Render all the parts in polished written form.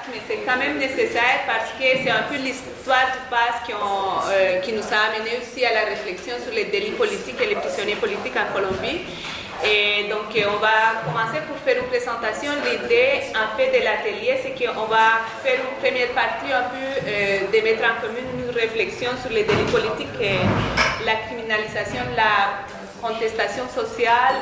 mais c'est quand même nécessaire parce que c'est un peu l'histoire du PAS qui nous a amené aussi à la réflexion sur les délits politiques et les prisonniers politiques en Colombie. Et donc, on va commencer pour faire une présentation. L'idée, en fait, de l'atelier, c'est qu'on va faire une première partie un peu de mettre en commun une réflexion sur les délits politiques, la criminalisation, la contestation sociale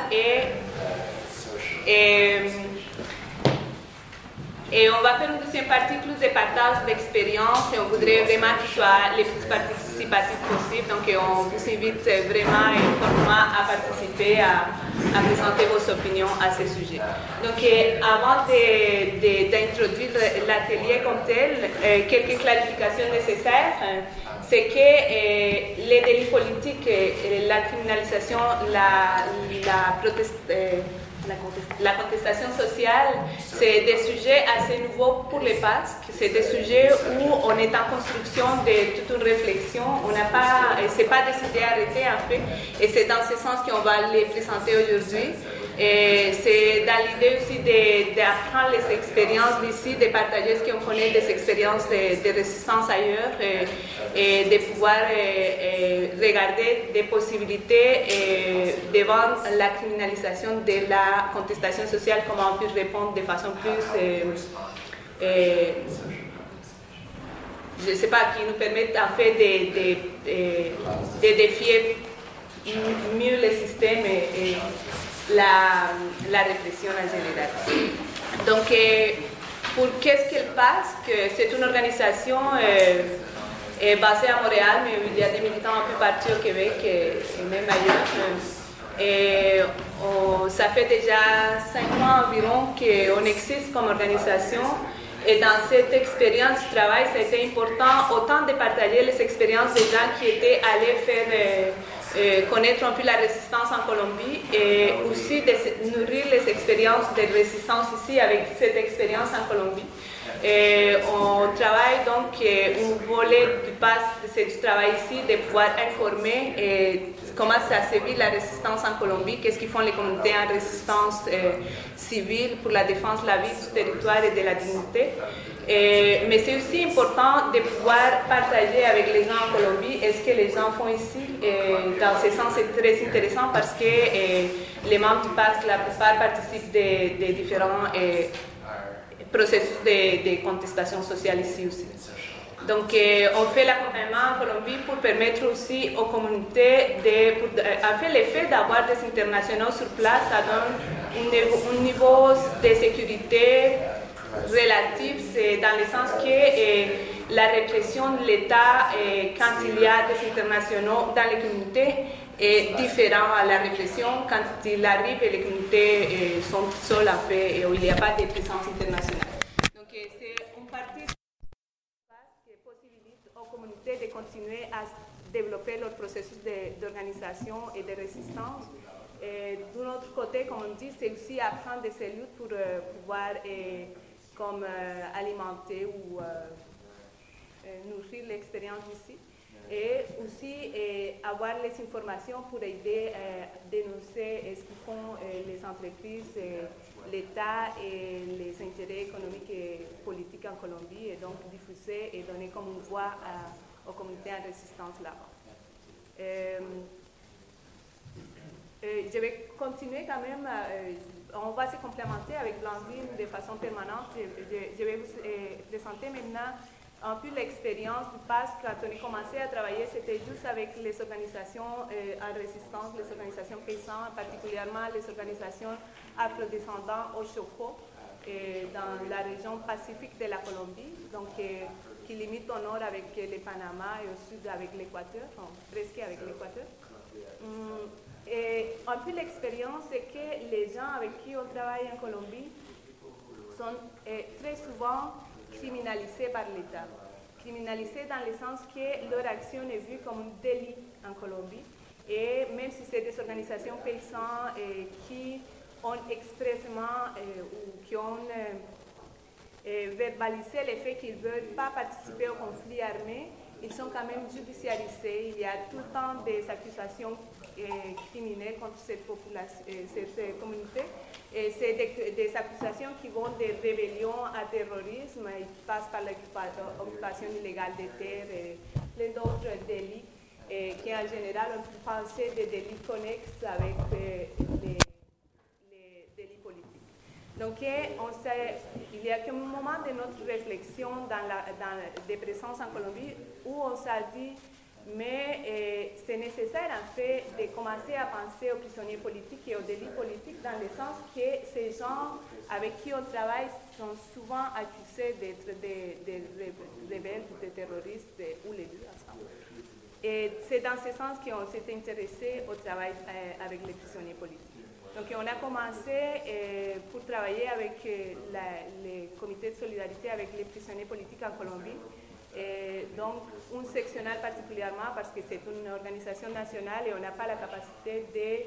et on va faire une deuxième partie plus de partage d'expérience et on voudrait vraiment qu'il soit le plus participatif possible. Donc, on vous invite vraiment et fortement à participer, à présenter vos opinions à ce sujet. Donc, avant d'introduire l'atelier comme tel, quelques clarifications nécessaires. C'est que les délits politiques, la criminalisation, la contestation sociale, c'est des sujets assez nouveaux pour les PAS. C'est des sujets où on est en construction de toute une réflexion. C'est pas décidé d'arrêter en fait. Et c'est dans ce sens qu'on va les présenter aujourd'hui. Et c'est dans l'idée aussi d'apprendre les expériences d'ici, de partager ce qu'on connaît des expériences de résistance ailleurs et de pouvoir regarder des possibilités devant la criminalisation de la contestation sociale, comment on peut répondre de façon plus, je ne sais pas, qui nous permettent en fait de défier mieux le système et la répression en général. Donc, pour qu'est-ce qu'elle passe, que c'est une organisation basée à Montréal, mais il y a des militants un peu partout au Québec et même ailleurs. Et ça fait déjà 5 mois environ qu'on existe comme organisation. Et dans cette expérience de travail, ça a été important autant de partager les expériences des gens qui étaient allés faire connaître un peu la résistance en Colombie et aussi de nourrir les expériences de résistance ici avec cette expérience en Colombie. Et on travaille donc un volet du PAS, c'est du travail ici, de pouvoir informer comment ça se vit la résistance en Colombie, qu'est-ce qu'ils font les communautés en résistance civile pour la défense de la vie, du territoire et de la dignité. Mais c'est aussi important de pouvoir partager avec les gens en Colombie et ce que les gens font ici. Dans ce sens, c'est très intéressant parce que les membres du PAS, la plupart participent des différents processus de contestation sociale ici aussi. Donc, on fait l'accompagnement en Colombie pour permettre aussi aux communautés en fait, l'effet d'avoir des internationaux sur place, ça donne un niveau de sécurité relatif, c'est dans le sens que la répression de l'État, quand il y a des internationaux dans les communautés, est différent à la répression quand il arrive et les communautés sont seules en fait, et où il n'y a pas de présence internationale. Donc c'est une partie qui possibilite aux communautés de continuer à développer leur processus d'organisation et de résistance. D'un autre côté, comme on dit, c'est aussi apprendre de ces luttes pour pouvoir alimenter ou nourrir l'expérience ici. Et aussi avoir les informations pour aider à dénoncer ce que font les entreprises, l'État et les intérêts économiques et politiques en Colombie, et donc diffuser et donner comme une voix aux communautés en résistance là-bas. Je vais continuer quand même, on va se complémenter avec Blandine de façon permanente. Je vais vous présenter maintenant un peu l'expérience du PAS. Quand on a commencé à travailler, c'était juste avec les organisations en résistance, les organisations paysannes, particulièrement les organisations afrodescendantes au Chocó, dans la région pacifique de la Colombie, donc qui limite au nord avec le Panama et au sud avec l'Équateur, presque avec l'Équateur. Et un peu l'expérience, c'est que les gens avec qui on travaille en Colombie sont très souvent criminalisés par l'État. Criminalisés dans le sens que leur action est vue comme un délit en Colombie. Et même si c'est des organisations paysannes qui ont expressément ou qui ont verbalisé le fait qu'ils ne veulent pas participer au conflit armé, ils sont quand même judiciarisés. Il y a tout le temps des accusations criminelles contre cette communauté. Et c'est des accusations qui vont de rébellion à terrorisme, ils passent par l'occupation illégale des terres et plein d'autres délits qui en général on peut penser des délits connexes avec les délits politiques. Donc il y a un moment de notre réflexion dans des présences en Colombie où on s'est dit mais c'est nécessaire en fait de commencer à penser aux prisonniers politiques et aux délits politiques dans le sens que ces gens avec qui on travaille sont souvent accusés d'être des rebelles, des terroristes ou les deux ensemble. Et c'est dans ce sens qu'on s'est intéressé au travail avec les prisonniers politiques. Donc on a commencé pour travailler avec les comités de solidarité avec les prisonniers politiques en Colombie. Donc, un sectionnal particulièrement parce que c'est une organisation nationale et on n'a pas la capacité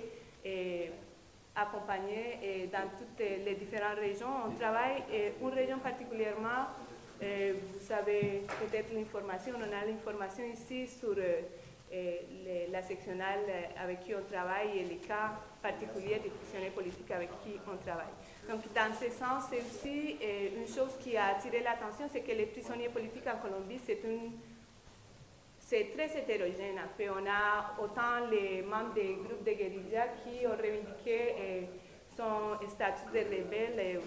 d'accompagner dans toutes les différentes régions. On travaille une région particulièrement, vous avez peut-être l'information, on a l'information ici sur la sectionnale avec qui on travaille et les cas particuliers des prisonniers politiques avec qui on travaille. Donc, dans ce sens, c'est aussi une chose qui a attiré l'attention, c'est que les prisonniers politiques en Colombie, c'est très hétérogène. En fait, on a autant les membres des groupes de guérilla qui ont revendiqué son statut de rebelle,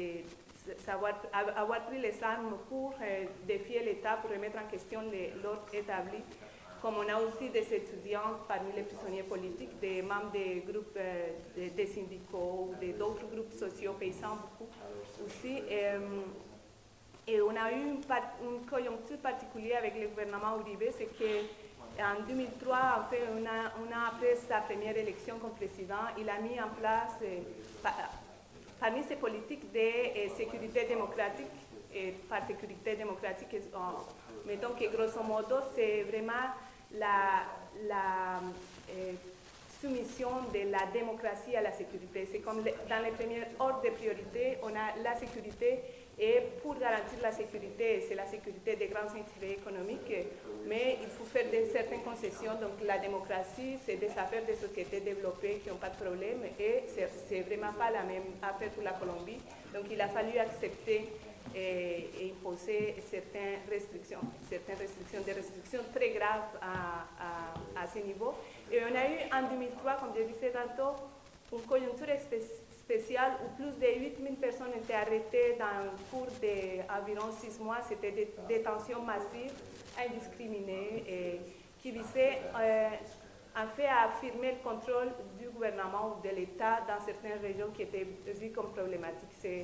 avoir pris les armes pour défier l'État, pour remettre en question l'ordre établi. Comme on a aussi des étudiants parmi les prisonniers politiques, des membres des groupes des syndicats ou d'autres groupes sociaux paysans beaucoup aussi. Et on a eu une conjoncture particulière avec le gouvernement Uribe, c'est qu'en 2003, en fait, un an après sa première élection comme président, il a mis en place, parmi ses politiques de sécurité démocratique, et par sécurité démocratique, mettons que grosso modo, c'est vraiment la soumission de la démocratie à la sécurité. C'est comme dans les premiers ordres de priorité, on a la sécurité et pour garantir la sécurité, c'est la sécurité des grands intérêts économiques, mais il faut faire certaines concessions. Donc la démocratie, c'est des affaires des sociétés développées qui n'ont pas de problème et c'est vraiment pas la même affaire pour la Colombie. Donc il a fallu accepter et imposer certaines restrictions, des restrictions très graves à ce niveau. Et on a eu en 2003, comme je disais tantôt, une conjoncture spéciale où plus de 8000 personnes étaient arrêtées dans le cours d'environ 6 mois. C'était des détentions massives, indiscriminées, et qui visaient en fait à affirmer le contrôle du gouvernement ou de l'État dans certaines régions qui étaient vues comme problématiques. C'est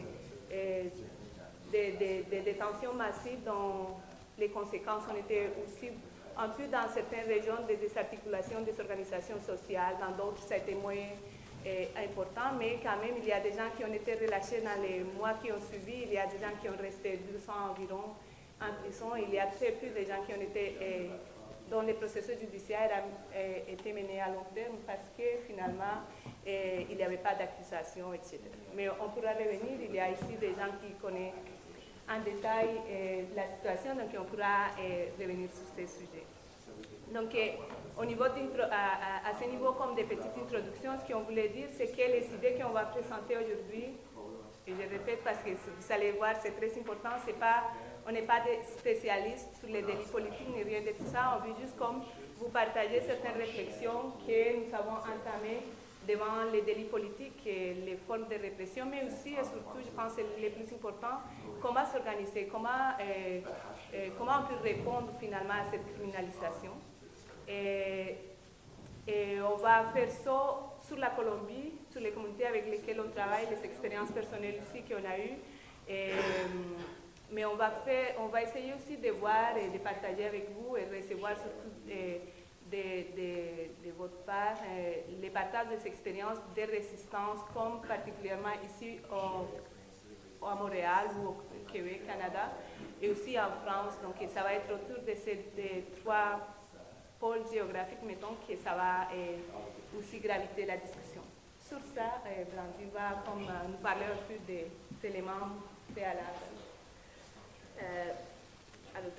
des détentions massives dont les conséquences ont été aussi, en plus dans certaines régions, des désarticulations des organisations sociales, dans d'autres ça a été moins important, mais quand même il y a des gens qui ont été relâchés dans les mois qui ont suivi, il y a des gens qui ont resté 200 environ en prison, il y a très peu de gens qui ont été, dont le processus judiciaire a été mené à long terme parce que finalement il n'y avait pas d'accusation, etc. Mais on pourra revenir, il y a ici des gens qui connaissent en détail la situation, donc on pourra revenir sur ces sujets. Donc, au niveau à ce niveau, comme des petites introductions, ce qu'on voulait dire, c'est que les idées qu'on va présenter aujourd'hui, et je répète parce que vous allez voir, c'est très important, on n'est pas des spécialistes sur les délits politiques ni rien de tout ça, on veut juste comme vous partager certaines réflexions que nous avons entamées devant les délits politiques et les formes de répression, mais aussi et surtout, je pense, le plus important, comment s'organiser, comment on peut répondre finalement à cette criminalisation. Et on va faire ça sur la Colombie, sur les communautés avec lesquelles on travaille, les expériences personnelles aussi qu'on a eues. Mais on va essayer aussi de voir et de partager avec vous et recevoir surtout de votre part les partages des expériences de résistance, comme particulièrement ici à Montréal ou au Québec, Canada, et aussi en France. Donc ça va être autour de ces 3 pôles géographiques, mettons, que ça va aussi graviter la discussion. Sur ça, Blandine va nous parler un peu des éléments préalables. Allô tout le monde.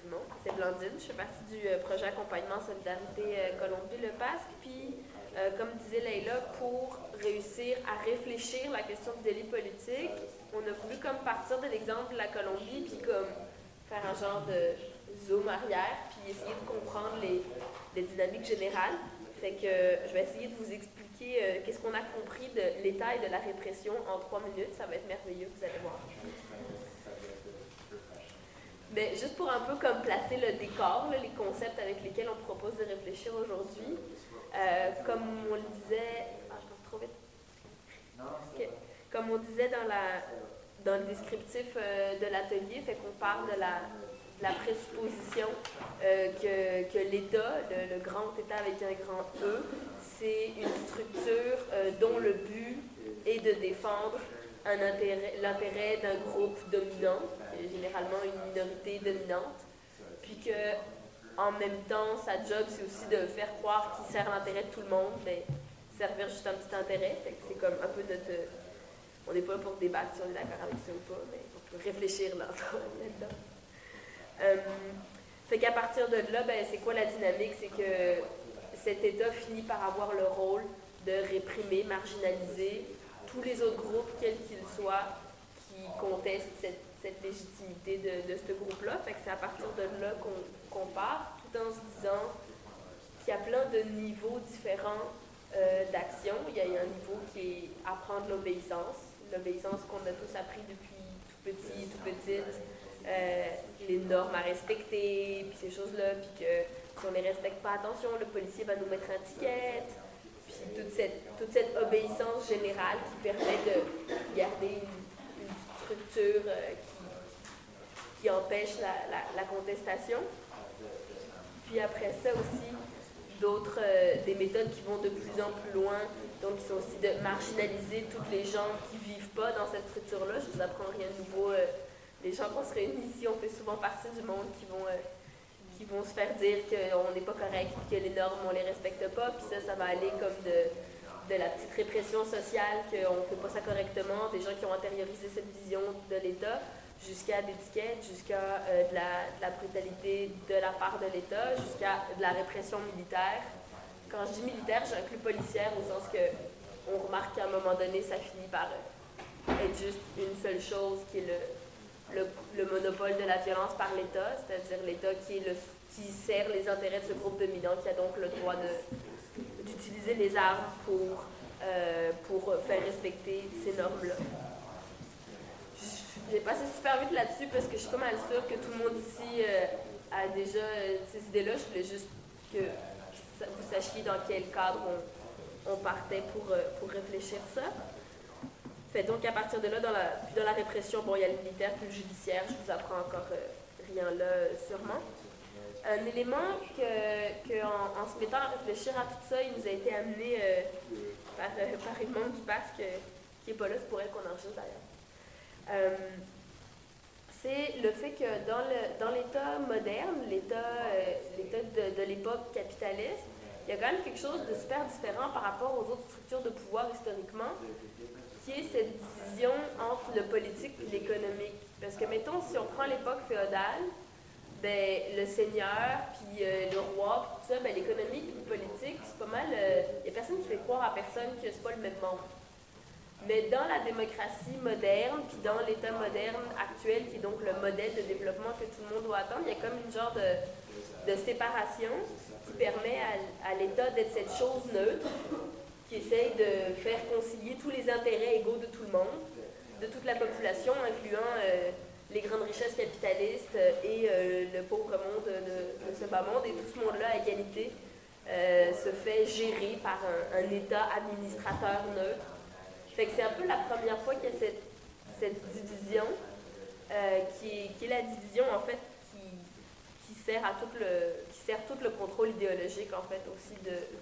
c'est Blandine, je fais partie du projet Accompagnement Solidarité Colombie-Le Pasque. Puis, comme disait Leïla, pour réussir à réfléchir la question du délit politique, on a voulu comme partir de l'exemple de la Colombie, puis comme faire un genre de zoom arrière, puis essayer de comprendre les dynamiques générales. Fait que je vais essayer de vous expliquer qu'est-ce qu'on a compris de l'état et de la répression en 3 minutes. Ça va être merveilleux, vous allez voir. Mais juste pour un peu comme placer le décor, là, les concepts avec lesquels on propose de réfléchir aujourd'hui, comme on le disait... Ah, je pense trop vite. Okay. Comme on disait dans le descriptif de l'atelier, fait qu'on parle de la présupposition que l'État, le grand État avec un grand E, c'est une structure dont le but est de défendre l'intérêt d'un groupe dominant, généralement une minorité dominante, puis que en même temps, sa job, c'est aussi de faire croire qu'il sert l'intérêt de tout le monde, mais servir juste un petit intérêt. Fait que c'est comme un peu notre... On n'est pas là pour débattre si on est d'accord avec ça ou pas, mais on peut réfléchir là-dedans. Fait qu'à partir de là, ben, c'est quoi la dynamique? C'est que cet État finit par avoir le rôle de réprimer, marginaliser tous les autres groupes, quels qu'ils soient, qui contestent cette légitimité de ce groupe-là. Fait que c'est à partir de là qu'on part, tout en se disant qu'il y a plein de niveaux différents d'action. Il y a un niveau qui est apprendre l'obéissance qu'on a tous appris depuis tout petit, tout petite, les normes à respecter, puis ces choses-là, puis que si on ne les respecte pas, attention, le policier va nous mettre un ticket, puis toute cette obéissance générale qui permet de garder une structure qui empêche la contestation. Puis après ça aussi, des méthodes qui vont de plus en plus loin, donc qui sont aussi de marginaliser toutes les gens qui ne vivent pas dans cette structure-là. Je ne vous apprends rien de nouveau. Les gens qu'on se réunit ici, on fait souvent partie du monde qui vont se faire dire qu'on n'est pas correct, que les normes, on ne les respecte pas, puis ça va aller comme de la petite répression sociale, qu'on ne fait pas ça correctement, des gens qui ont intériorisé cette vision de l'État, jusqu'à des tickets, jusqu'à de la brutalité de la part de l'État, jusqu'à de la répression militaire. Quand je dis militaire, j'inclus policière au sens qu'on remarque qu'à un moment donné, ça finit par être juste une seule chose qui est le monopole de la violence par l'État, c'est-à-dire l'État qui sert les intérêts de ce groupe dominant, qui a donc le droit d'utiliser les armes pour faire respecter ces normes-là. J'ai passé super vite là-dessus parce que je suis pas mal sûre que tout le monde ici a déjà ces idées-là. Je voulais juste que vous sachiez dans quel cadre on partait pour réfléchir ça. Fait donc à partir de là, dans la répression, bon, il y a le militaire puis le judiciaire, je vous apprends encore rien là sûrement. Un élément en se mettant à réfléchir à tout ça, il nous a été amené par une membre du PASC qui n'est pas là, c'est pour elle qu'on enregistre d'ailleurs. C'est le fait que dans l'État moderne, l'État de l'époque capitaliste, il y a quand même quelque chose de super différent par rapport aux autres structures de pouvoir historiquement, qui est cette division entre le politique et l'économique. Parce que, mettons, si on prend l'époque féodale, ben, le seigneur, puis le roi, puis tout ça, ben, l'économique et le politique, c'est pas mal... Il n'y a personne qui fait croire à personne que c'est pas le même monde. Mais dans la démocratie moderne, puis dans l'État moderne actuel, qui est donc le modèle de développement que tout le monde doit attendre, il y a comme une genre de séparation qui permet à l'État d'être cette chose neutre, qui essaye de faire concilier tous les intérêts égaux de tout le monde, de toute la population, incluant les grandes richesses capitalistes et le pauvre monde de ce bas monde, et tout ce monde-là à égalité se fait gérer par un État administrateur neutre. Fait que c'est un peu la première fois qu'il y a cette division, qui est la division en fait qui sert tout le contrôle idéologique en fait aussi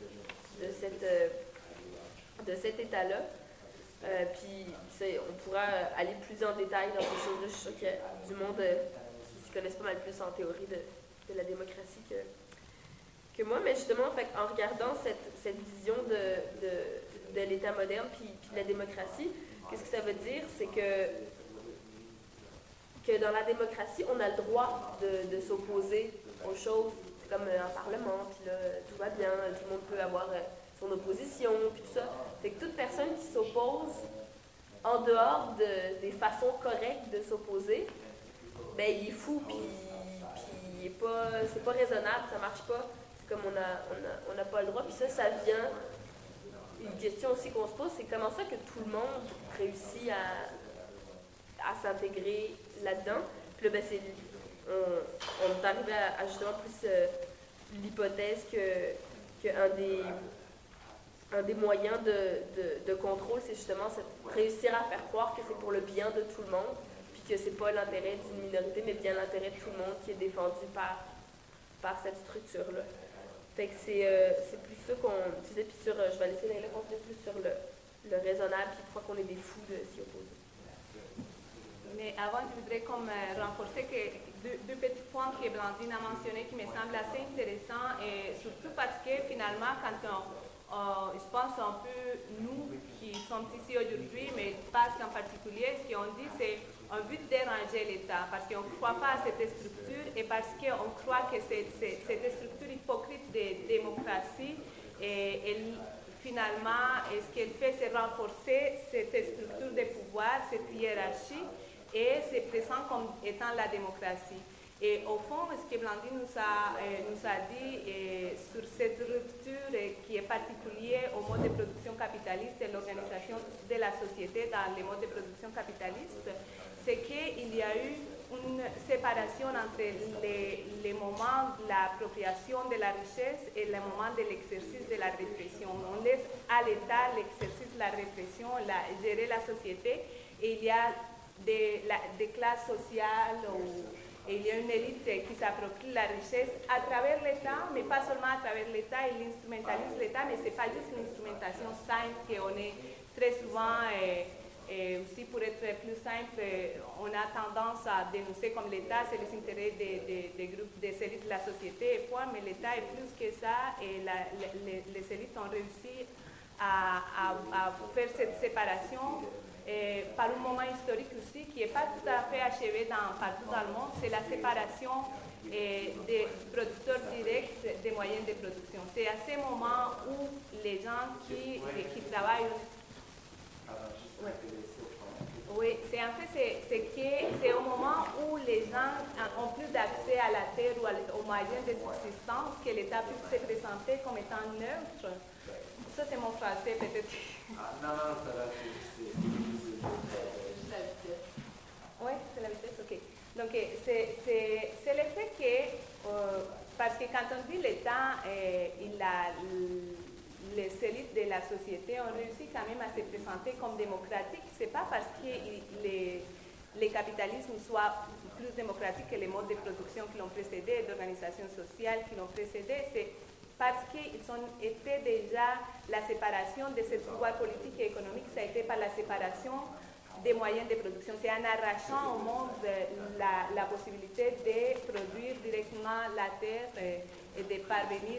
de cet état-là. Puis on pourra aller plus en détail dans ces choses-là. Je suis sûre qu'il y a du monde qui se connaissent pas mal plus en théorie de la démocratie que moi, mais justement, fait, en regardant cette vision de l'État moderne puis de la démocratie, qu'est-ce que ça veut dire? C'est que que dans la démocratie, on a le droit de s'opposer aux choses. C'est comme un parlement, puis là, tout va bien, tout le monde peut avoir son opposition, puis tout ça. Fait que toute personne qui s'oppose en dehors des façons correctes de s'opposer, ben il est fou, puis c'est pas raisonnable, ça marche pas. C'est comme on n'a pas le droit, puis ça vient. Une question aussi qu'on se pose, c'est comment ça que tout le monde réussit à s'intégrer là-dedans. Puis là, ben, on est arrivé à justement plus l'hypothèse qu'un des moyens de contrôle, c'est justement réussir à faire croire que c'est pour le bien de tout le monde, puis que c'est pas l'intérêt d'une minorité, mais bien l'intérêt de tout le monde qui est défendu par cette structure-là. Fait que c'est plus ça qu'on disait, puis je vais laisser Leïla continuer plus sur le raisonnable, puis pourquoi qu'on est des fous de s'y opposer. Mais avant, je voudrais renforcer deux petits points que Blandine a mentionnés qui me semblent assez intéressants, et surtout parce que finalement, quand je pense un peu nous qui sommes ici aujourd'hui, mais Pasque en particulier, ce qu'on dit, c'est un but de déranger l'État, parce qu'on ne croit pas à cette structure et parce qu'on croit que cette structure hypocrite de démocratie, finalement, ce qu'elle fait, c'est renforcer cette structure de pouvoir, cette hiérarchie, et se présente comme étant la démocratie. Et au fond, ce que Blandine nous a dit sur cette rupture qui est particulière au mode de production capitaliste et l'organisation de la société dans les modes de production capitaliste, c'est qu'il y a eu une séparation entre les moments de l'appropriation de la richesse et les moments de l'exercice de la répression. On laisse à l'État l'exercice de la répression, gérer la société, et il y a des classes sociales et il y a une élite qui s'approprie la richesse à travers l'État, mais pas seulement à travers l'État, il instrumentalise l'État, mais ce n'est pas juste une instrumentation simple qu'on est très souvent, et aussi pour être plus simple, on a tendance à dénoncer comme l'État, c'est les intérêts des groupes, des élites de la société, et quoi, mais l'État est plus que ça, et les élites ont réussi à faire cette séparation. Par un moment historique aussi qui n'est pas tout à fait achevé partout dans le monde, c'est la séparation des producteurs directs des moyens de production. C'est à ces moments où les gens qui travaillent... Oui, c'est au moment où les gens ont plus d'accès à la terre ou aux moyens de subsistance que l'État peut se présenter comme étant neutre. Ça, c'est mon français, peut-être. Non, ça va, Juste la vitesse. Oui, c'est la vitesse, ok. Donc, c'est le fait que, parce que quand on dit l'État, les élites de la société ont réussi quand même à se présenter comme démocratiques, c'est pas parce que les capitalismes soient plus démocratiques que les modes de production qui l'ont précédé, d'organisation sociale qui l'ont précédé, c'est parce qu'ils ont été déjà la séparation de ce pouvoir politique et économique, ça a été par la séparation des moyens de production. C'est en arrachant au monde la possibilité de produire directement la terre et de parvenir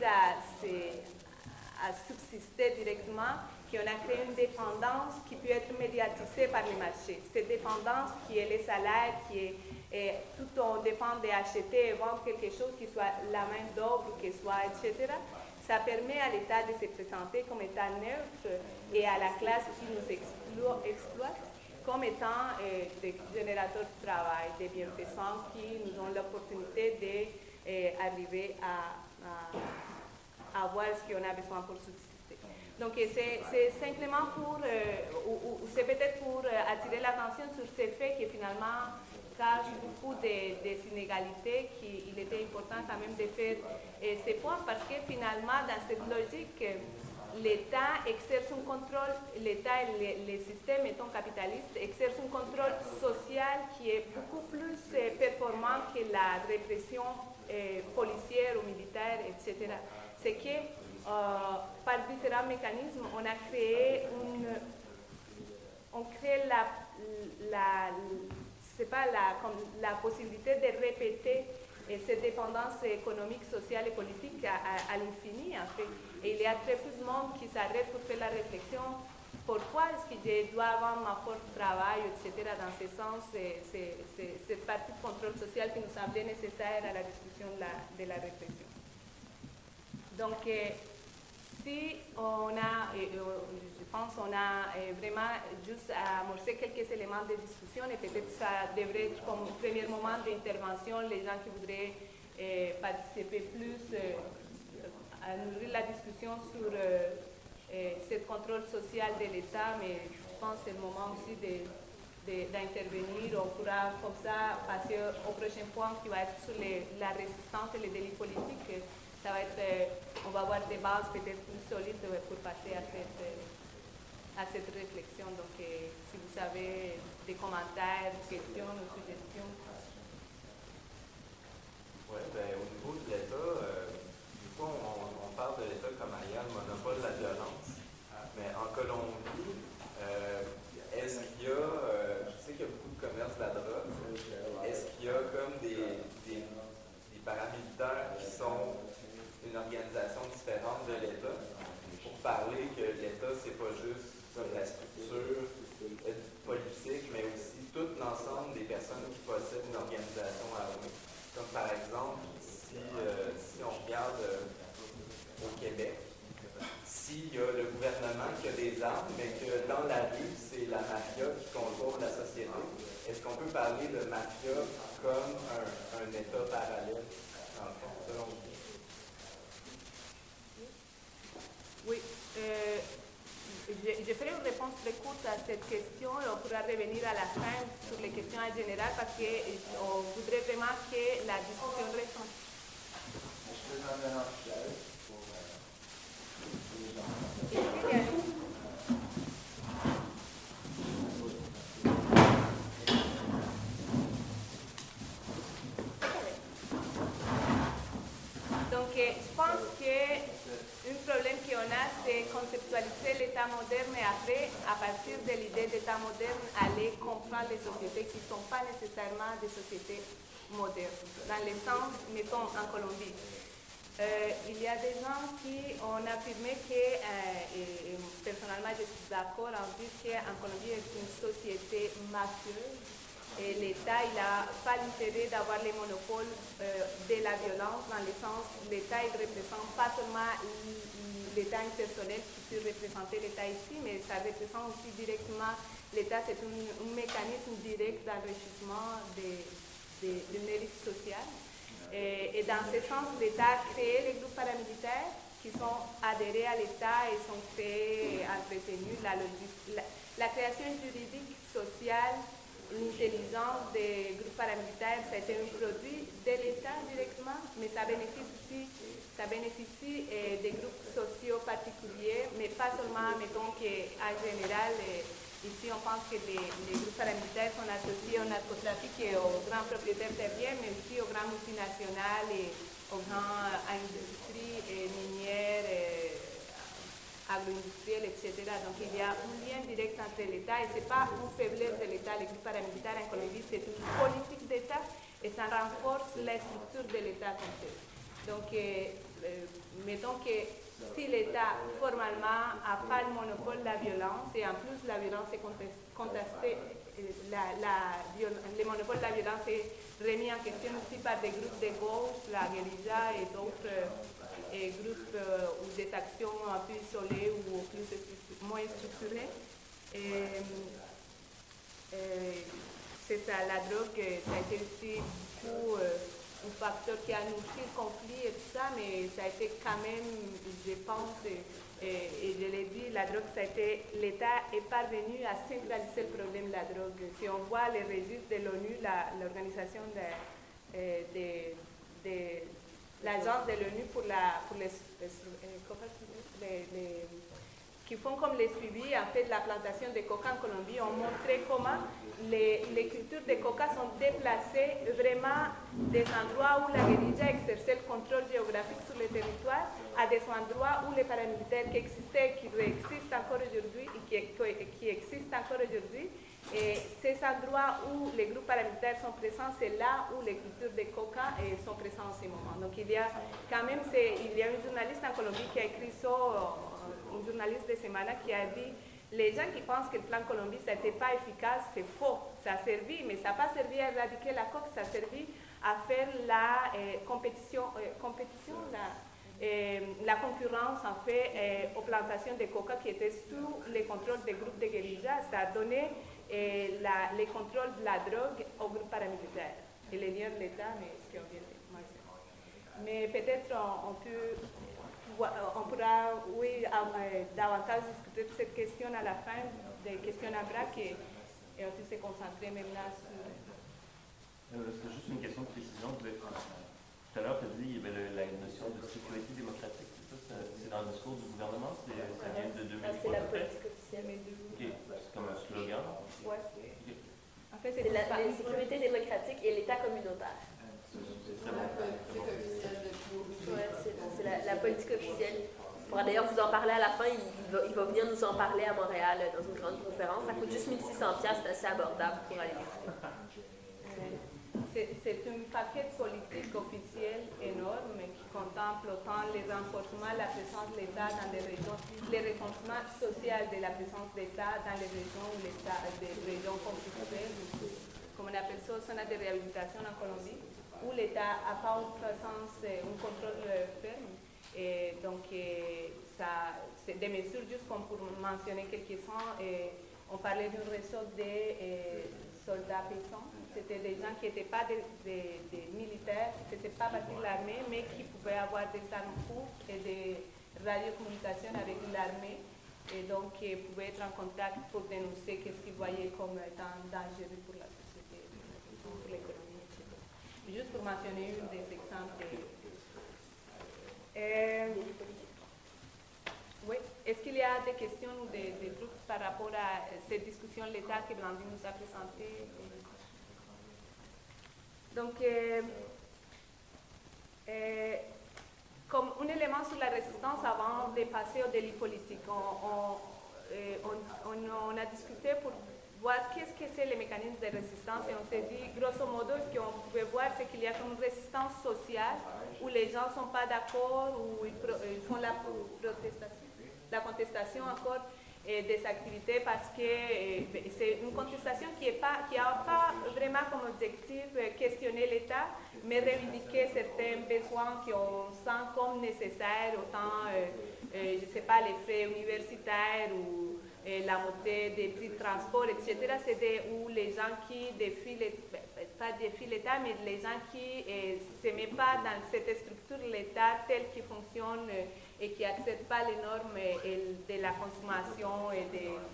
à subsister directement qu'on a créé une dépendance qui peut être médiatisée par les marchés. Cette dépendance qui est les salaires, tout on dépend d'acheter et vendre quelque chose qui soit la main d'œuvre, qui soit, etc. Ça permet à l'État de se présenter comme état neutre et à la classe qui nous exploite comme étant des générateurs de travail, des bienfaisants qui nous ont l'opportunité d'arriver à avoir ce qu'on a besoin pour subsister. Donc c'est simplement ou c'est peut-être pour attirer l'attention sur ce fait que finalement cache beaucoup des inégalités qu'il était important quand même de faire ces points parce que finalement dans cette logique l'État exerce un contrôle, l'État et les systèmes étant capitalistes exercent un contrôle social qui est beaucoup plus performant que la répression policière ou militaire, etc. C'est que par différents mécanismes, on a créé la possibilité de répéter cette dépendance économique, sociale et politique à l'infini, en fait. Et il y a très peu de monde qui s'arrête pour faire la réflexion pourquoi est-ce que je dois avoir ma force de travail, etc. Dans ce sens, c'est cette partie de contrôle social qui nous semblait nécessaire à la discussion de la répression. Donc, si on a, je pense, on a vraiment juste amorcé quelques éléments de discussion et peut-être ça devrait être comme premier moment d'intervention, les gens qui voudraient participer plus, à nourrir la discussion sur ce contrôle social de l'État, mais je pense que c'est le moment aussi d'intervenir. On pourra comme ça passer au prochain point qui va être sur la résistance et les délits politiques. Ça va être, on va avoir des bases peut-être plus solides pour passer à cette réflexion. Donc, si vous avez des commentaires, questions ou suggestions. Oui, ben, au niveau de l'État, du coup, on parle de l'État comme ayant le monopole de la violence. Mais en Colombie, est-ce qu'il y a, je sais qu'il y a beaucoup de commerce de la drogue, est-ce qu'il y a comme des paramilitaires qui sont une organisation différente de l'État pour parler que l'État, c'est pas juste la structure politique, mais aussi tout l'ensemble des personnes qui possèdent une organisation armée. Comme par exemple, si on regarde au Québec, s'il y a le gouvernement qui a des armes, mais que dans la rue, c'est la mafia qui contrôle la société, est-ce qu'on peut parler de mafia comme un État parallèle, dans le fond, selon vous? Oui, je ferai une réponse très courte à cette question et on pourra revenir à la fin sur les questions en général parce qu'on voudrait vraiment que la discussion reste. Donc, je pense qu'un problème qu'on a, c'est conceptualiser l'État moderne et après, à partir de l'idée d'État moderne, aller comprendre les sociétés qui ne sont pas nécessairement des sociétés modernes. Dans le sens, mettons, en Colombie. Il y a des gens qui ont affirmé que, et personnellement je suis d'accord en dire qu'en Colombie est une société mafieuse et l'État n'a pas l'intérêt d'avoir les monopoles de la violence dans le sens l'État il représente pas seulement l'État impersonnel qui peut représenter l'État ici, mais ça représente aussi directement l'État, c'est un mécanisme direct d'enrichissement d'une élite sociale. Et dans ce sens, l'État a créé les groupes paramilitaires qui sont adhérés à l'État et sont créés et entretenus. La création juridique, sociale, l'intelligence des groupes paramilitaires, ça a été un produit de l'État directement, mais ça bénéficie des groupes sociaux particuliers, mais pas seulement, mettons qu'en général, ici, on pense que les groupes paramilitaires sont associés au narcotrafic et aux grands propriétaires terriens, mais aussi aux grandes multinationales et aux grandes industries minières, agro-industrielles, etc. Donc, il y a un lien direct entre l'État et ce n'est pas une faiblesse de l'État. Les groupes paramilitaires en Colombie, c'est une politique d'État et ça renforce la structure de l'État comme tel. Donc, mettons que si l'État, formellement, n'a pas le monopole de la violence, et en plus la violence est contestée, le monopole de la violence est remis en question aussi par des groupes de gauche, la guérilla et d'autres groupes ou des actions un peu isolées ou moins structurées. C'est ça, la drogue, ça a été aussi beaucoup un facteur qui a nourri le conflit et tout ça, mais ça a été quand même, je pense, et je l'ai dit, la drogue, ça a été, l'État est parvenu à centraliser le problème de la drogue. Si on voit les registres de l'ONU, l'organisation l'agence de l'ONU pour qui font comme les suivis en fait de la plantation de coca en Colombie, ont montré comment les cultures de coca sont déplacées vraiment des endroits où la guérilla exerçait le contrôle géographique sur le territoire à des endroits où les paramilitaires qui existaient, qui existent encore aujourd'hui et qui existent encore aujourd'hui. Et ces endroits où les groupes paramilitaires sont présents, c'est là où les cultures de coca sont présentes en ce moment. Donc il y a quand même, il y a un journaliste en Colombie qui a écrit ça, un journaliste de Semana qui a dit les gens qui pensent que le plan Colombie, ça n'était pas efficace, c'est faux. Ça a servi, mais ça n'a pas servi à éradiquer la coque, ça a servi à faire la la concurrence en fait aux plantations de coca qui étaient sous le contrôle des groupes de guérilla. Ça a donné les contrôles de la drogue aux groupes paramilitaires. Et les liens de l'État, mais ce qu'on vient de mentionner. Mais peut-être on pourra, oui, davantage discuter de cette question à la fin des questions à braque et on peut se concentrer maintenant sur... C'est juste une question de précision. Tout à l'heure, tu as dit la notion de sécurité démocratique. C'est dans le discours du gouvernement? Ça vient de 2003? C'est la politique officielle. Okay. C'est comme un slogan? Oui. Okay. En fait, c'est la sécurité démocratique et l'État communautaire. C'est la politique officielle de tout. Oui, c'est la politique officielle. On pourra d'ailleurs vous en parler à la fin. Il va venir nous en parler à Montréal dans une grande conférence. Ça coûte juste 1 600$, c'est assez abordable pour aller l'écouter. C'est un paquet politique officiel énorme qui contemple autant les renforcements de la présence de l'État dans les régions, les renforcements sociaux de la présence de l'État dans les régions où l'État, des régions conflictuelles, comme on appelle ça, zones de réhabilitation en Colombie, où l'État n'a pas une présence, un contrôle ferme. Et donc, c'est des mesures, juste comme pour mentionner quelques-uns, on parlait d'un réseau de soldats paysans. C'était des gens qui n'étaient pas des militaires, qui n'étaient pas partie de l'armée, mais qui pouvaient avoir des armes courtes et des radiocommunications avec l'armée. Et donc, ils pouvaient être en contact pour dénoncer ce qu'ils voyaient comme étant dangereux pour la société, pour l'économie, etc. Juste pour mentionner un des exemples. Oui. Est-ce qu'il y a des questions ou des trucs par rapport à cette discussion de l'État que Blandine nous a présentée? Donc, comme un élément sur la résistance avant de passer au délit politique, on a discuté pour voir qu'est-ce que c'est les mécanismes de résistance et on s'est dit, grosso modo, ce qu'on pouvait voir, c'est qu'il y a comme une résistance sociale où les gens ne sont pas d'accord, où ils font la contestation encore des activités parce que c'est une contestation qui n'a pas vraiment comme objectif questionner l'État, mais revendiquer certains besoins qu'on sent comme nécessaires, autant, je ne sais pas, les frais universitaires ou la montée des prix de transport, etc. C'est où les gens qui défient, pas défient l'État, mais les gens qui ne se mettent pas dans cette structure de l'État telle qu'il fonctionne et qui n'acceptent pas les normes de la consommation et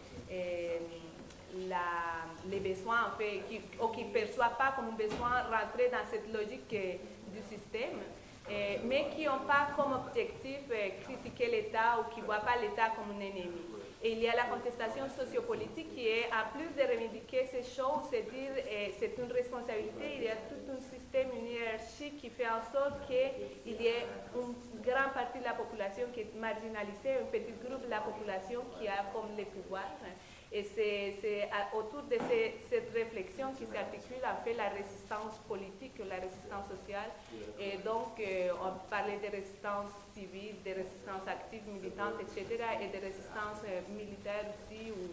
les besoins, en fait, ou qui ne perçoivent pas comme un besoin rentrer dans cette logique du système, mais qui n'ont pas comme objectif critiquer l'État ou qui ne voient pas l'État comme un ennemi. Et il y a la contestation sociopolitique qui est, en plus de revendiquer ces choses, c'est dire c'est une responsabilité, il y a tout un système, une hiérarchie qui fait en sorte qu'il y ait une grande partie de la population qui est marginalisée, un petit groupe de la population qui a comme les pouvoirs. Et c'est autour de cette réflexion qui s'articule en fait la résistance politique, la résistance sociale. Et donc, on parlait de résistance civile, de résistance active, militante, etc. et de résistance militaire aussi, ou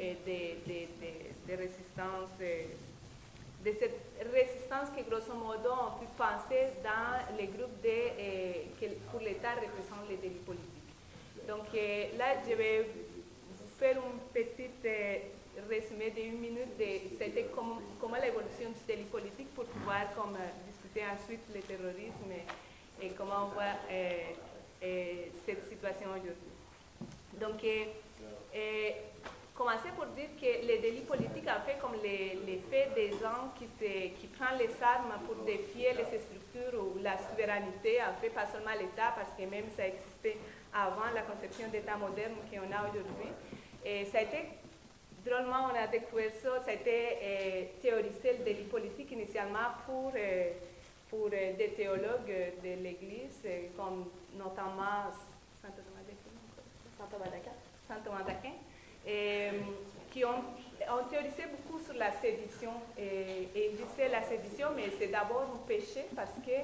de résistance, de cette résistance que grosso modo on peut penser dans les groupes que pour l'État représentent les délits politiques. Donc là, je vais faire un petit résumé de 1 minute de c'était comment l'évolution du délit politique pour pouvoir discuter ensuite le terrorisme et comment on voit cette situation aujourd'hui. Donc, commencer pour dire que les délits politiques, en fait, comme les faits des gens qui prennent les armes pour défier les structures ou la souveraineté, en fait, pas seulement l'État, parce que même ça existait avant la conception d'État moderne qu'on a aujourd'hui. Et ça a été, drôlement, on a découvert ça, ça a été théorisé le délit politique initialement pour des théologues de l'Église, comme notamment Saint Thomas d'Aquin, qui ont théorisé beaucoup sur la sédition. Et ils disaient la sédition, mais c'est d'abord un péché parce que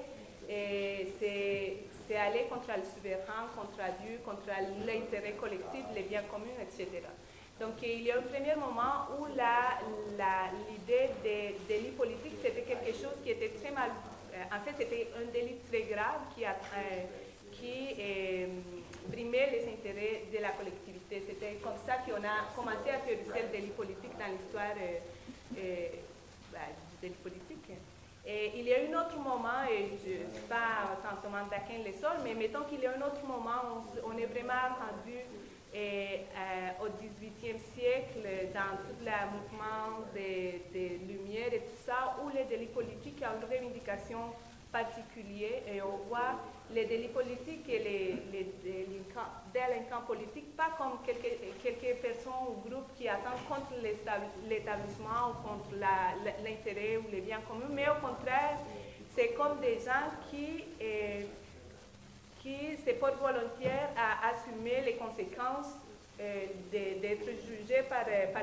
c'est aller contre le souverain, contre Dieu, contre l'intérêt collectif, les biens communs, etc. Donc il y a un premier moment où l'idée des délits politiques, c'était quelque chose qui était très mal... en fait, c'était un délit très grave qui brimait les intérêts de la collectivité. C'était comme ça qu'on a commencé à théoriser le délit politique dans l'histoire du délit politique. Et il y a un autre moment, et je ne suis pas simplement d'Aquin les sols, mais mettons qu'il y a un autre moment où on est vraiment rendu au XVIIIe siècle, dans tout le mouvement des Lumières et tout ça, où les délits politiques ont une revendication particulière, et on voit les délits politiques et les délinquants politiques pas comme quelques personnes ou groupes qui attendent contre l'établissement ou contre l'intérêt ou les biens communs, mais au contraire, c'est comme des gens qui se portent volontaires à assumer les conséquences d'être jugés par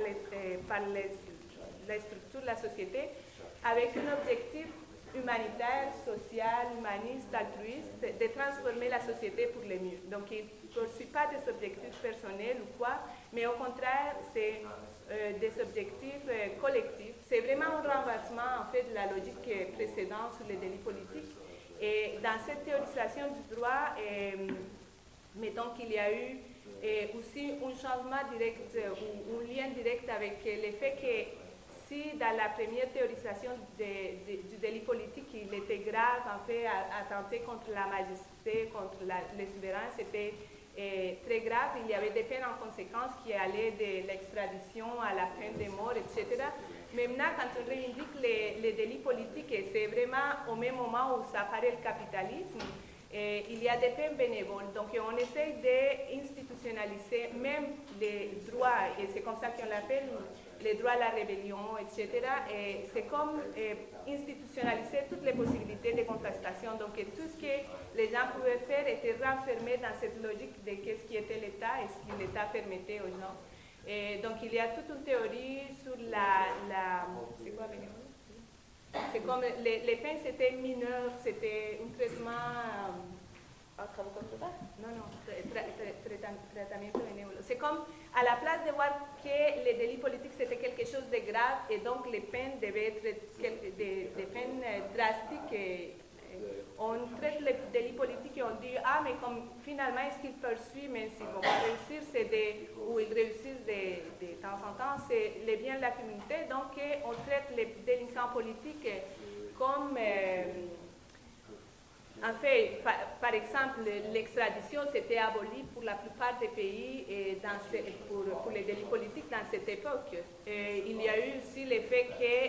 les structures de la société avec un objectif humanitaire, social, humaniste, altruiste, de transformer la société pour le mieux. Donc, il ne poursuit pas des objectifs personnels ou quoi, mais au contraire, c'est des objectifs collectifs. C'est vraiment un renversement, en fait, de la logique précédente sur les délits politiques. Et dans cette théorisation du droit, mettons qu'il y a eu aussi un changement direct ou un lien direct avec le fait que si dans la première théorisation du délit politique, il était grave, en fait, attenter contre la majesté, contre l'exubérance, c'était très grave. Il y avait des peines en conséquence qui allaient de l'extradition à la peine de mort, etc. Mais maintenant, quand on revendique les délits politiques, et c'est vraiment au même moment où ça apparaît le capitalisme, il y a des peines bénévoles. Donc, on essaie d'institutionnaliser même les droits, et c'est comme ça qu'on l'appelle, les droits à la rébellion, etc. Et c'est comme institutionnaliser toutes les possibilités de contestation. Donc, tout ce que les gens pouvaient faire était renfermé dans cette logique de qu'est-ce qui était l'État et ce que l'État permettait aux gens. Et donc, il y a toute une théorie sur c'est quoi bénévole? C'est comme les peines, c'était mineur, c'était un traitement... travaux communautaires? Non, tratamiento bénévole. C'est comme, à la place de voir que les délits politiques, c'était quelque chose de grave, et donc les peines devaient être des peines drastiques. On traite les délits politiques et on dit, mais comme finalement, est-ce qu'ils poursuivent, mais s'ils ne vont pas réussir, ou ils réussissent de temps en temps, c'est les biens de la communauté. Donc, on traite les délinquants politiques comme... en fait, par exemple, l'extradition, c'était aboli pour la plupart des pays et pour les délits politiques dans cette époque. Il y a eu aussi le fait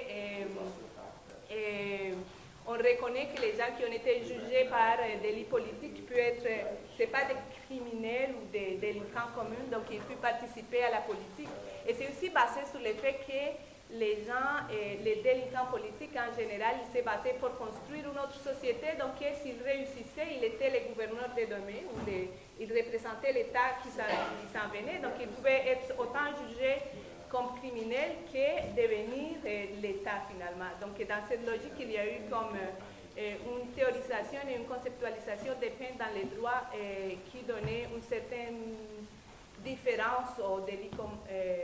que... on reconnaît que les gens qui ont été jugés par délits politiques peuvent être, c'est pas des criminels ou des délinquants communs, donc ils peuvent participer à la politique. Et c'est aussi basé sur le fait que les gens, les délinquants politiques en général, ils se battaient pour construire une autre société, donc s'ils réussissaient, ils étaient les gouverneurs de demain, ou ils représentaient l'État qui s'en venait, donc ils pouvaient être autant jugés comme criminel que devenir l'État finalement. Donc dans cette logique, il y a eu comme une théorisation et une conceptualisation des peines dans les droits qui donnait une certaine différence aux délits comme...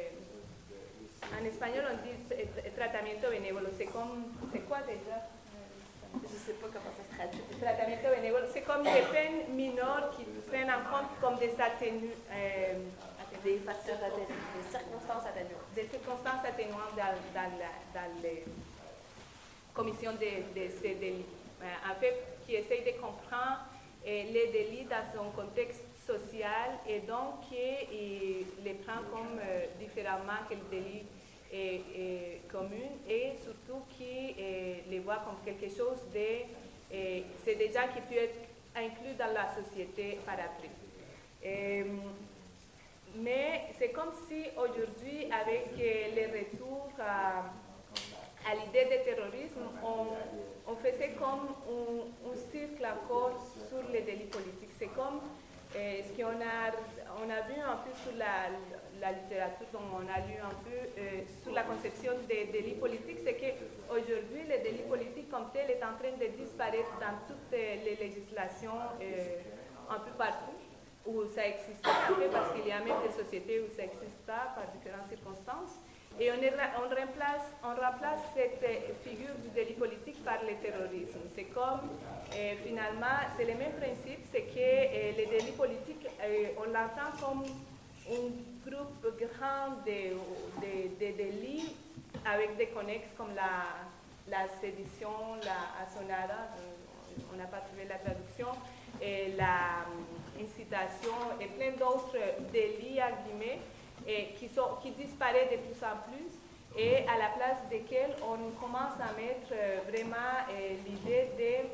en espagnol, on dit tratamiento bénévole. C'est quoi déjà? Je ne sais pas comment ça se traduit. Tratamiento bénévole, c'est comme des peines mineures qui prennent en compte comme des des facteurs atténuants, des circonstances atténuantes. Des circonstances atténuantes dans les commissions de ces délits. En fait, qui essaye de comprendre les délits dans son contexte social et donc qui les prend comme différemment que le délit commun et surtout qui les voit comme quelque chose de... c'est des gens qui peuvent être inclus dans la société par après. Mais c'est comme si aujourd'hui, avec les retours à l'idée de terrorisme, on faisait comme un cercle encore sur les délits politiques. C'est comme ce qu'on a vu un peu sur la littérature, dont on a lu un peu sur la conception des délits politiques, c'est qu'aujourd'hui, le délit politique comme tel est en train de disparaître dans toutes les législations un peu partout. où ça existait en fait, parce qu'il y a même des sociétés où ça n'existe pas par différentes circonstances. Et on remplace cette figure du délit politique par le terrorisme. C'est comme, finalement, c'est le même principe, c'est que les délits politiques, on l'entend comme un groupe grand de délits avec des connexes comme la sédition, la asonada, on n'a pas trouvé la traduction, et la incitation et plein d'autres délits, à guillemets, qui disparaissent de plus en plus et à la place desquels on commence à mettre vraiment l'idée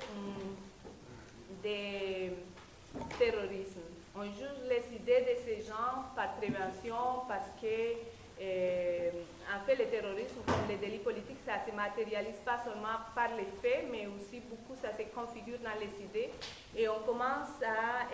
de terrorisme. On juge les idées de ces gens par prévention parce que, en fait, le terrorisme, comme les délits politiques, ça ne se matérialise pas seulement par les faits, mais aussi beaucoup ça se configure dans les idées. Et on commence à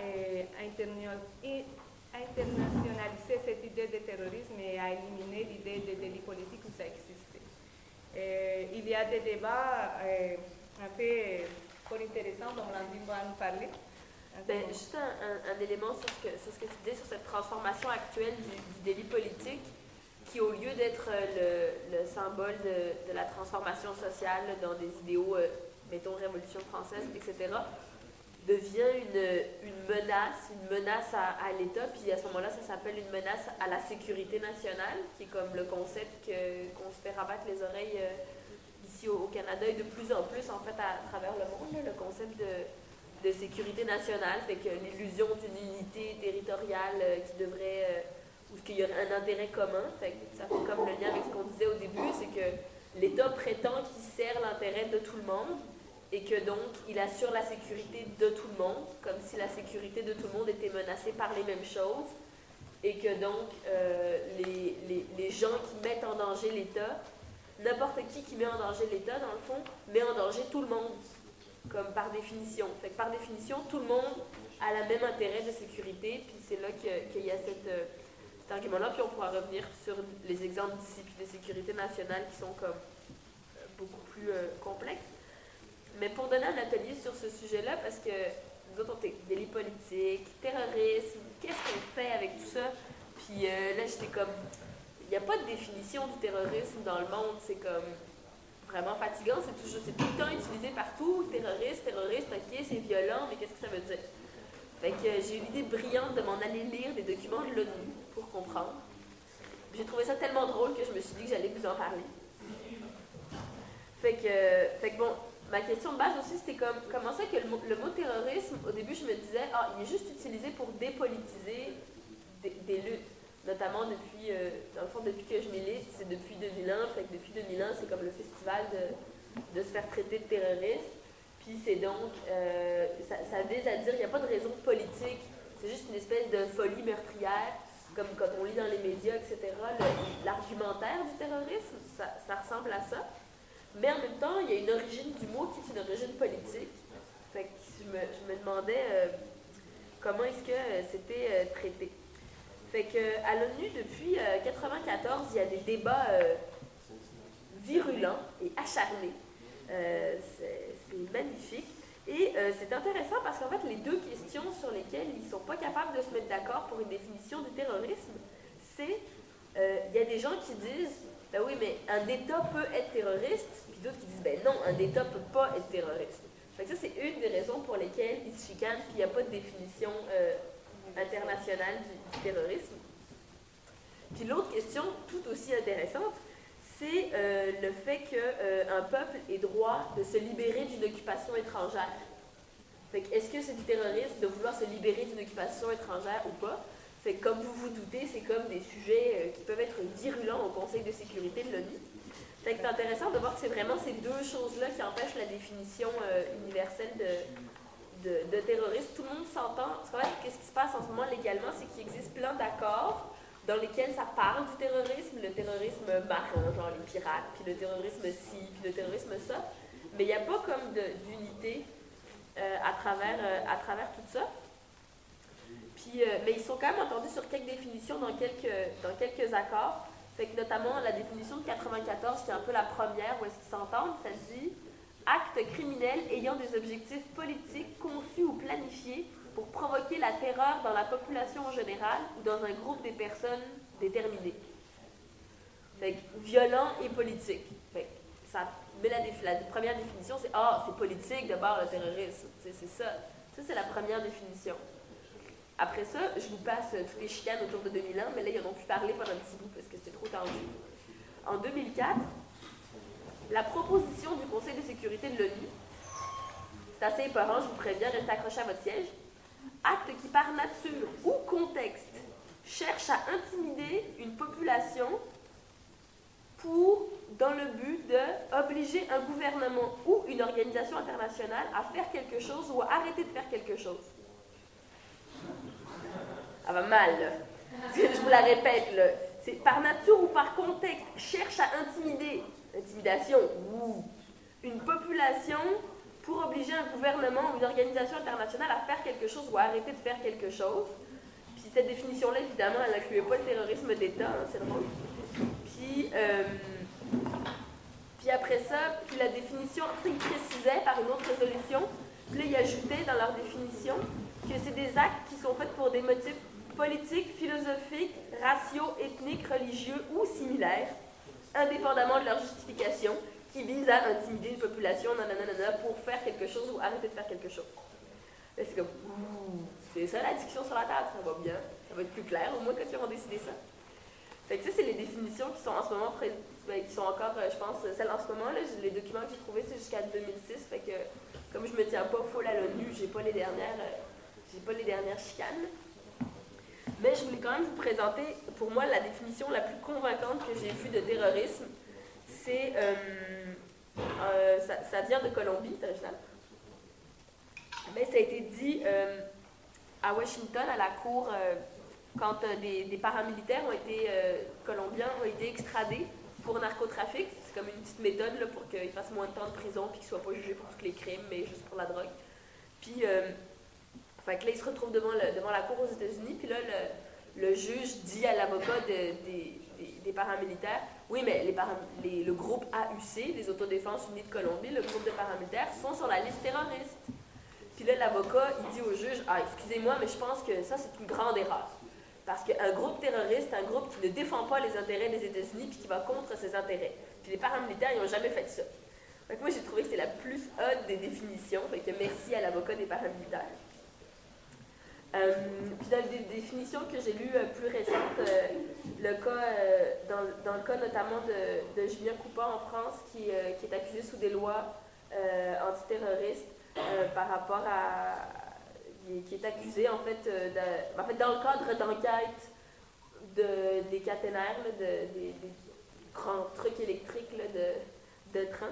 internationaliser cette idée de terrorisme et à éliminer l'idée de délit politique où ça existait. Il y a des débats un peu fort intéressants dont Landine va nous parler. Juste un élément sur ce que tu disais, sur cette transformation actuelle du délit politique, qui au lieu d'être le symbole de la transformation sociale dans des idéaux, mettons Révolution française, etc., devient une menace à l'État, puis à ce moment-là, ça s'appelle une menace à la sécurité nationale, qui est comme le concept qu'on se fait rabattre les oreilles ici au Canada et de plus en plus, en fait, à travers le monde, le concept de sécurité nationale, fait que l'illusion d'une unité territoriale qui devrait, ou qu'il y aurait un intérêt commun, fait que ça fait comme le lien avec ce qu'on disait au début, c'est que l'État prétend qu'il sert l'intérêt de tout le monde, et que donc, il assure la sécurité de tout le monde, comme si la sécurité de tout le monde était menacée par les mêmes choses, et que donc, les gens qui mettent en danger l'État, n'importe qui met en danger l'État, dans le fond, met en danger tout le monde, comme par définition. Fait que par définition, tout le monde a le même intérêt de sécurité, puis c'est là qu'il y a cet argument-là, puis on pourra revenir sur les exemples d'ici, puis de sécurité nationale qui sont comme beaucoup plus complexes. Mais pour donner un atelier sur ce sujet-là, parce que nous autres, on était délit politique, terrorisme, qu'est-ce qu'on fait avec tout ça? Puis là, j'étais comme, il n'y a pas de définition du terrorisme dans le monde, c'est comme vraiment fatigant, c'est tout le temps utilisé partout, terroriste, ok, c'est violent, mais qu'est-ce que ça veut dire? Fait que j'ai eu l'idée brillante de m'en aller lire des documents de l'ONU pour comprendre. J'ai trouvé ça tellement drôle que je me suis dit que j'allais vous en parler. Fait que bon, ma question de base aussi, c'était comment ça que le mot terrorisme, au début, je me disais, il est juste utilisé pour dépolitiser des luttes. Notamment depuis, dans le fond, depuis que je milite, c'est depuis 2001. Fait que depuis 2001, c'est comme le festival de se faire traiter de terroriste. Puis c'est donc, ça vise à dire qu'il n'y a pas de raison politique. C'est juste une espèce de folie meurtrière, comme quand on lit dans les médias, etc. L'argumentaire du terrorisme, ça ressemble à ça. Mais en même temps, il y a une origine du mot qui est une origine politique. Fait que je me demandais comment est-ce que c'était traité. Fait qu'à l'ONU, depuis 1994, il y a des débats virulents et acharnés. C'est magnifique. Et c'est intéressant parce qu'en fait, les deux questions sur lesquelles ils ne sont pas capables de se mettre d'accord pour une définition du terrorisme, c'est, il y a des gens qui disent, ben oui, mais un État peut être terroriste, puis d'autres qui disent, ben non, un État ne peut pas être terroriste. Fait que ça, c'est une des raisons pour lesquelles ils se chicanent, puis il n'y a pas de définition internationale du terrorisme. Puis l'autre question, tout aussi intéressante, c'est le fait qu'un peuple ait droit de se libérer d'une occupation étrangère. Fait que est-ce que c'est du terrorisme de vouloir se libérer d'une occupation étrangère ou pas? Fait que comme vous vous doutez, c'est comme des sujets qui peuvent être virulents au Conseil de sécurité de l'ONU. Fait que c'est intéressant de voir que c'est vraiment ces deux choses-là qui empêchent la définition universelle de terrorisme. Tout le monde s'entend. Parce qu'en fait, qu'est-ce qui se passe en ce moment légalement, c'est qu'il existe plein d'accords dans lesquels ça parle du terrorisme, le terrorisme marin, genre les pirates, puis le terrorisme ci, puis le terrorisme ça. Mais il n'y a pas comme d'unité à travers tout ça. Puis, mais ils sont quand même entendus sur quelques définitions dans quelques accords. Fait que notamment la définition de 94, qui est un peu la première, où est-ce qu'ils s'entendent, ça dit « Acte criminel ayant des objectifs politiques conçus ou planifiés pour provoquer la terreur dans la population en général ou dans un groupe des personnes déterminées. Fait que, violent et politique. Fait que ça, mais la première définition, c'est « Ah, c'est politique d'abord le terrorisme ». C'est ça. Ça, c'est la première définition. Après ça, je vous passe toutes les chicanes autour de 2001, mais là, ils en ont pu parler pendant un petit bout parce que c'était trop tendu. En 2004, la proposition du Conseil de sécurité de l'ONU, c'est assez épeurant, je vous préviens, restez accrochés à votre siège, acte qui par nature ou contexte cherche à intimider une population dans le but d'obliger un gouvernement ou une organisation internationale à faire quelque chose ou à arrêter de faire quelque chose. Ça va mal, là. Je vous la répète, là. C'est par nature ou par contexte, cherche à intimider, intimidation, une population pour obliger un gouvernement ou une organisation internationale à faire quelque chose ou à arrêter de faire quelque chose. Puis cette définition-là, évidemment, elle n'incluait pas le terrorisme d'État, hein, c'est drôle. Puis après ça, puis la définition, ils précisaient par une autre résolution, puis là, ils ajoutaient dans leur définition que c'est des actes qui sont faits pour des motifs politiques, philosophiques, raciaux, ethniques, religieux ou similaires, indépendamment de leur justification, qui visent à intimider une population pour faire quelque chose ou arrêter de faire quelque chose. Là, c'est comme, c'est ça la discussion sur la table, ça va bien, ça va être plus clair, au moins quand ils auront décidé ça. Fait que ça, c'est les définitions qui sont en ce moment, qui sont encore, je pense, celles en ce moment, là, les documents que j'ai trouvés, c'est jusqu'à 2006, fait que, comme je me tiens pas full à l'ONU, j'ai pas les dernières chicanes. Mais je voulais quand même vous présenter, pour moi, la définition la plus convaincante que j'ai vue de terrorisme, c'est, ça vient de Colombie, c'est original, mais ça a été dit à Washington, à la cour, quand des paramilitaires colombiens ont été extradés pour narcotrafic. C'est comme une petite méthode là, pour qu'ils fassent moins de temps de prison et qu'ils ne soient pas jugés pour tous les crimes, mais juste pour la drogue. Puis, fait que là, ils se retrouvent devant la cour aux États-Unis, puis là, le juge dit à l'avocat des paramilitaires, oui, mais le groupe AUC, les Autodéfenses Unies de Colombie, le groupe de paramilitaires, sont sur la liste terroriste. Puis là, l'avocat, il dit au juge, excusez-moi, mais je pense que ça, c'est une grande erreur. Parce qu'un groupe terroriste, c'est un groupe qui ne défend pas les intérêts des États-Unis puis qui va contre ses intérêts. Puis les paramilitaires, ils n'ont jamais fait ça. Donc moi, j'ai trouvé que c'est la plus haute des définitions. Fait que merci à l'avocat des paramilitaires. Puis dans les définitions que j'ai lues plus récentes, le cas, dans le cas notamment de Julien Coupa en France, qui est accusé sous des lois antiterroristes par rapport à... qui est accusé, en fait, dans le cadre d'enquête des caténaires, là, des grands trucs électriques là, de train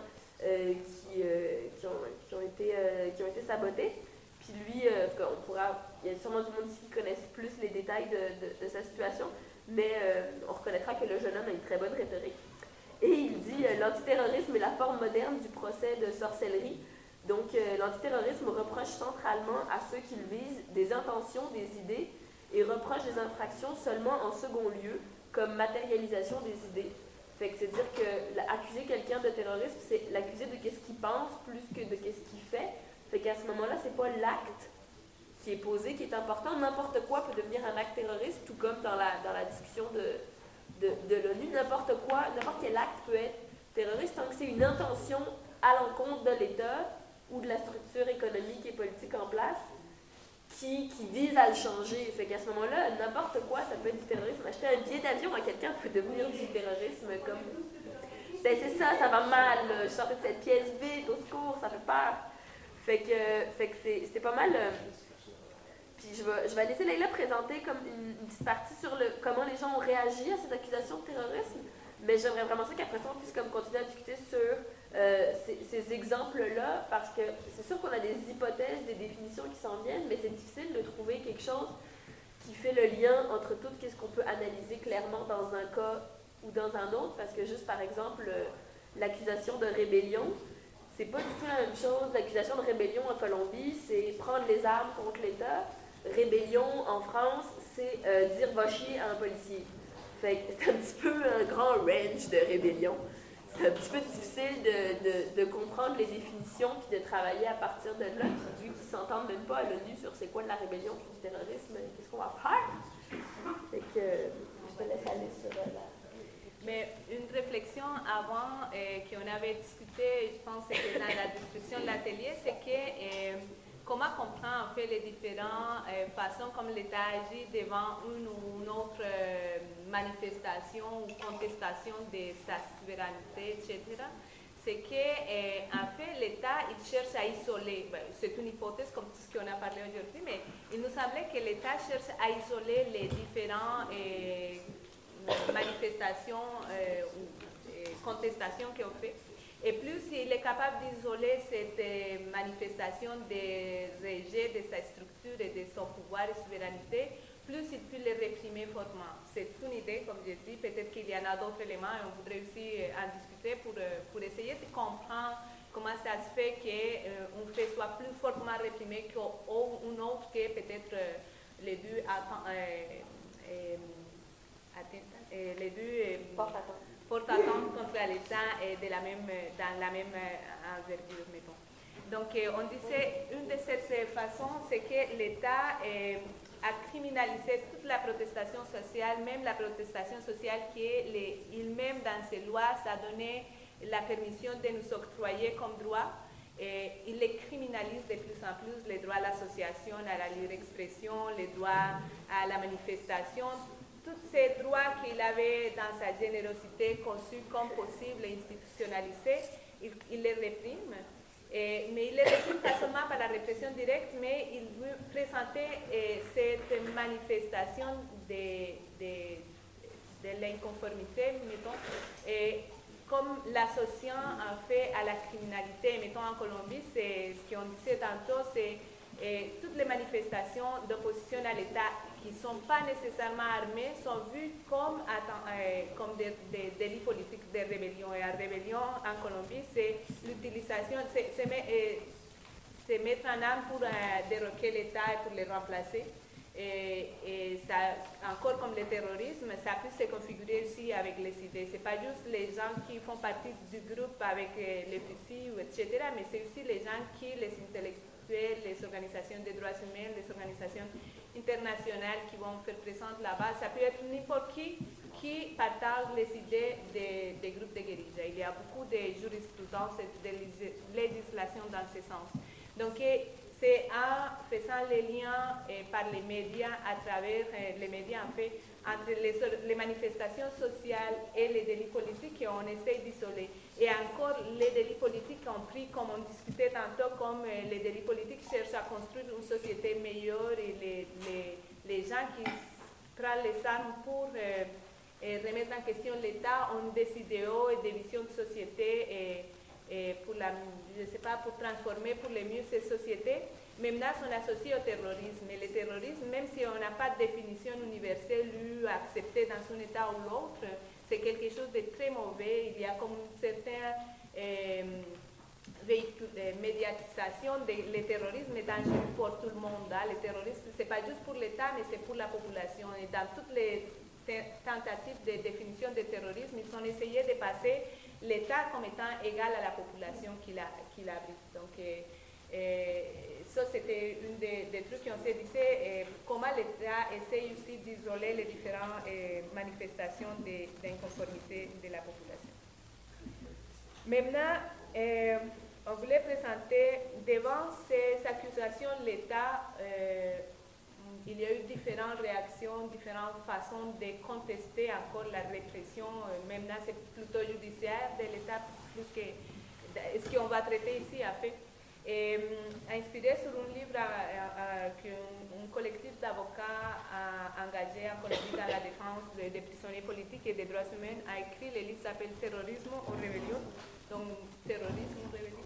qui ont été sabotés. Puis lui, il y a sûrement du monde ici qui connaissent plus les détails de sa situation, mais on reconnaîtra que le jeune homme a une très bonne rhétorique. Et il dit « L'antiterrorisme est la forme moderne du procès de sorcellerie. Donc, l'antiterrorisme reproche centralement à ceux qui le visent des intentions, des idées, et reproche des infractions seulement en second lieu, comme matérialisation des idées. » Fait que c'est dire que accuser quelqu'un de terrorisme, c'est l'accuser de qu'est-ce qu'il pense plus que de qu'est-ce qu'il fait. Fait qu'à ce moment-là, c'est pas l'acte qui est posé qui est important. N'importe quoi peut devenir un acte terroriste, tout comme dans la discussion de l'ONU. N'importe quel acte peut être terroriste tant que c'est une intention à l'encontre de l'État ou de la structure économique et politique en place qui vise à le changer. Fait qu'à ce moment-là, n'importe quoi, ça peut être du terrorisme. Acheter un billet d'avion à quelqu'un peut devenir du terrorisme. Comme... Ben, c'est ça va mal. Je sortais de cette pièce vite, au secours, ça fait peur. Fait que c'était pas mal. Puis je vais laisser Leïla présenter comme une petite partie sur comment les gens ont réagi à ces accusations de terrorisme. Mais j'aimerais vraiment ça qu'après ça, on puisse comme continuer à discuter sur ces exemples-là, parce que c'est sûr qu'on a des hypothèses, des définitions qui s'en viennent, mais c'est difficile de trouver quelque chose qui fait le lien entre tout ce qu'on peut analyser clairement dans un cas ou dans un autre, parce que juste par exemple, l'accusation de rébellion, c'est pas du tout la même chose. L'accusation de rébellion en Colombie, c'est prendre les armes contre l'État. Rébellion en France, c'est dire va chier à un policier. Fait que c'est un petit peu un grand range de rébellion. c'est un petit peu difficile de comprendre les définitions puis de travailler à partir de là. Puis vu qu'ils ne s'entendent même pas à l'ONU sur c'est quoi de la rébellion puis du terrorisme, qu'est-ce qu'on va faire? Fait que je te laisse aller sur la... Mais une réflexion avant qu'on avait discuté, je pense que c'était dans la description de l'atelier, c'est que comment comprendre en fait les différentes façons comme l'État agit devant une ou une autre manifestation ou contestation de sa souveraineté, etc. C'est qu'en fait l'État il cherche à isoler, c'est une hypothèse comme tout ce qu'on a parlé aujourd'hui, mais il nous semblait que l'État cherche à isoler les différents manifestations ou contestations qu'on fait. Et plus il est capable d'isoler cette manifestation de rejet de sa structure et de son pouvoir et souveraineté, plus il peut les réprimer fortement. C'est une idée, comme je dis, peut-être qu'il y en a d'autres éléments et on voudrait aussi en discuter pour essayer de comprendre comment ça se fait qu'un fait soit plus fortement réprimé qu'un autre que peut-être les deux portent atteinte contre l'État dans la même envergure, mettons. Donc, on disait, une de ces façons, c'est que l'État a criminalisé toute la protestation sociale, même la protestation sociale il-même dans ses lois, ça a donné la permission de nous octroyer comme droit. Il les criminalise de plus en plus, les droits à l'association, à la libre expression, les droits à la manifestation. Tous ces droits qu'il avait dans sa générosité conçus comme possible et institutionnalisés, il les réprime. Mais il les réprime pas seulement par la répression directe, mais il veut présenter cette manifestation de l'inconformité, mettons, comme l'associant en fait à la criminalité. Mettons en Colombie, c'est ce qu'on disait tantôt, c'est toutes les manifestations d'opposition à l'État qui ne sont pas nécessairement armées sont vues comme des délits politiques de rébellion. Et la rébellion en Colombie, c'est l'utilisation, c'est mettre en arme pour déroquer l'État et pour le remplacer. Et ça, encore comme le terrorisme, ça peut se configurer aussi avec les idées. Ce n'est pas juste les gens qui font partie du groupe avec les fusils, etc., mais c'est aussi les gens les intellectuels, les organisations des droits humains, les organisations internationales qui vont faire présence là-bas. Ça peut être n'importe qui partage les idées des groupes de guérilla. Il y a beaucoup de jurisprudence et de législation dans ce sens. Donc, c'est en faisant les liens par les médias, à travers les médias, en fait, entre les manifestations sociales et les délits politiques qu'on essaie d'isoler. Et encore, les délits politiques ont pris, comme on discutait tantôt, comme les délits politiques cherchent à construire une société meilleure et les gens qui prennent les armes pour remettre en question l'État ont des idéaux et des visions de société pour pour transformer pour le mieux ces sociétés. Maintenant, on associe au terrorisme. Et le terrorisme, même si on n'a pas de définition universelle ou acceptée dans un État ou l'autre, c'est quelque chose de très mauvais. Il y a comme une certaine médiatisation. Le terrorisme est dangereux pour tout le monde. Hein. Le terrorisme, ce n'est pas juste pour l'État, mais c'est pour la population. Et dans toutes les tentatives de définition de terrorisme, ils ont essayé de passer l'État comme étant égal à la population qui l'abrite. Donc, ça, c'était une des trucs qu'on s'est dit, comment l'État essaye aussi d'isoler les différentes manifestations d'inconformité de la population. Maintenant, on voulait présenter, devant ces accusations, l'État, il y a eu différentes réactions, différentes façons de contester encore la répression. Maintenant, c'est plutôt judiciaire de l'État, plus que ce qu'on va traiter ici, en fait. Inspiré sur un livre qu'un collectif d'avocats a engagé en Colombie dans la défense des prisonniers politiques et des droits humains, a écrit. Le livre s'appelle Terrorisme ou rébellion, donc terrorisme ou rébellion.